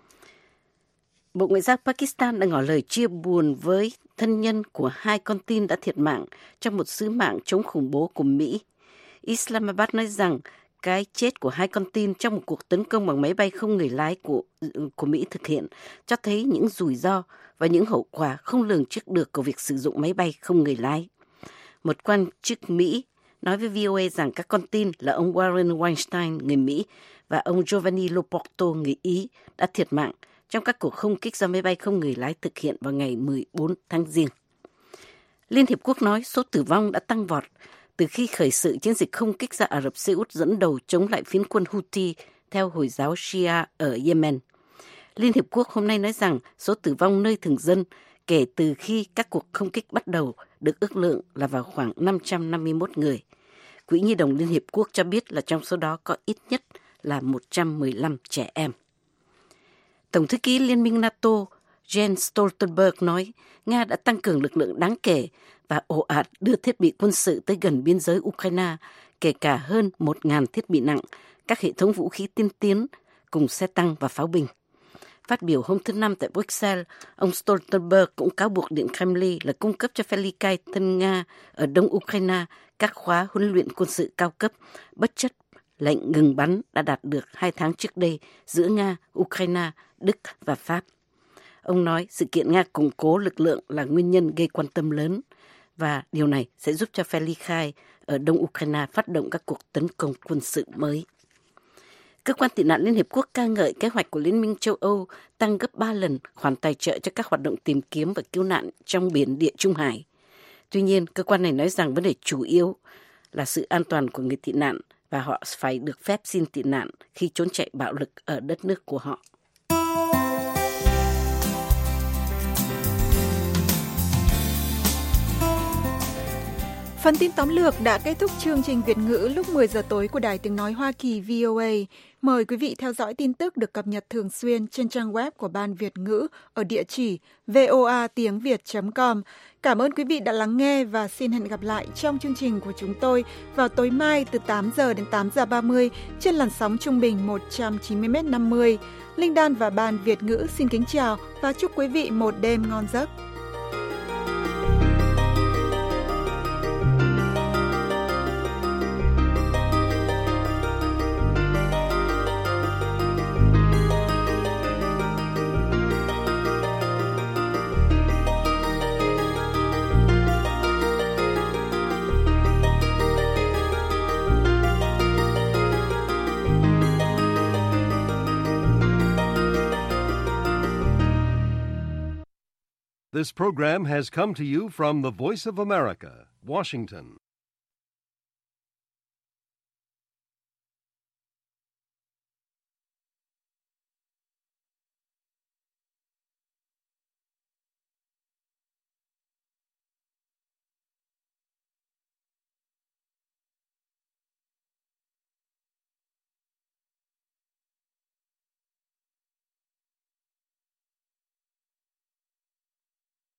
Bộ Ngoại giao Pakistan đã ngỏ lời chia buồn với thân nhân của 2 con tin đã thiệt mạng trong một sứ mạng chống khủng bố của Mỹ. Islamabad nói rằng cái chết của 2 con tin trong một cuộc tấn công bằng máy bay không người lái của Mỹ thực hiện cho thấy những rủi ro và những hậu quả không lường trước được của việc sử dụng máy bay không người lái. Một quan chức Mỹ nói với VOA rằng các con tin là ông Warren Weinstein, người Mỹ, và ông Giovanni Loporto, người Ý, đã thiệt mạng trong các cuộc không kích do máy bay không người lái thực hiện vào ngày 14 tháng Giêng. Liên Hiệp Quốc nói số tử vong đã tăng vọt từ khi khởi sự chiến dịch không kích do Ả Rập Xê Út dẫn đầu chống lại phiến quân Houthi theo Hồi giáo Shia ở Yemen. Liên Hiệp Quốc hôm nay nói rằng số tử vong nơi thường dân kể từ khi các cuộc không kích bắt đầu được ước lượng là vào khoảng 551 người. Quỹ Nhi đồng Liên Hiệp Quốc cho biết là trong số đó có ít nhất là 115 trẻ em. Tổng thư ký Liên minh NATO Jens Stoltenberg nói Nga đã tăng cường lực lượng đáng kể và ồ ạt đưa thiết bị quân sự tới gần biên giới Ukraine, kể cả hơn 1.000 thiết bị nặng, các hệ thống vũ khí tiên tiến cùng xe tăng và pháo binh. Phát biểu hôm thứ Năm tại Bruxelles, ông Stoltenberg cũng cáo buộc Điện Kremlin là cung cấp cho phe ly khai thân Nga ở Đông Ukraine các khóa huấn luyện quân sự cao cấp, bất chấp lệnh ngừng bắn đã đạt được 2 tháng trước đây giữa Nga, Ukraine, Đức và Pháp. Ông nói sự kiện Nga củng cố lực lượng là nguyên nhân gây quan tâm lớn và điều này sẽ giúp cho phe ly khai ở Đông Ukraine phát động các cuộc tấn công quân sự mới. Cơ quan tị nạn Liên Hiệp Quốc ca ngợi kế hoạch của Liên minh châu Âu tăng gấp 3 lần khoản tài trợ cho các hoạt động tìm kiếm và cứu nạn trong biển Địa Trung Hải. Tuy nhiên, cơ quan này nói rằng vấn đề chủ yếu là sự an toàn của người tị nạn và họ phải được phép xin tị nạn khi trốn chạy bạo lực ở đất nước của họ. Phần tin tóm lược đã kết thúc chương trình Việt ngữ lúc 10 giờ tối của Đài Tiếng Nói Hoa Kỳ VOA. Mời quý vị theo dõi tin tức được cập nhật thường xuyên trên trang web của Ban Việt ngữ ở địa chỉ voatiengviet.com. Cảm ơn quý vị đã lắng nghe và xin hẹn gặp lại trong chương trình của chúng tôi vào tối mai từ 8 giờ đến 8 giờ 30 trên làn sóng trung bình 190 m50. Linh Đan và Ban Việt ngữ xin kính chào và chúc quý vị một đêm ngon giấc. This program has come to you from the Voice of America, Washington.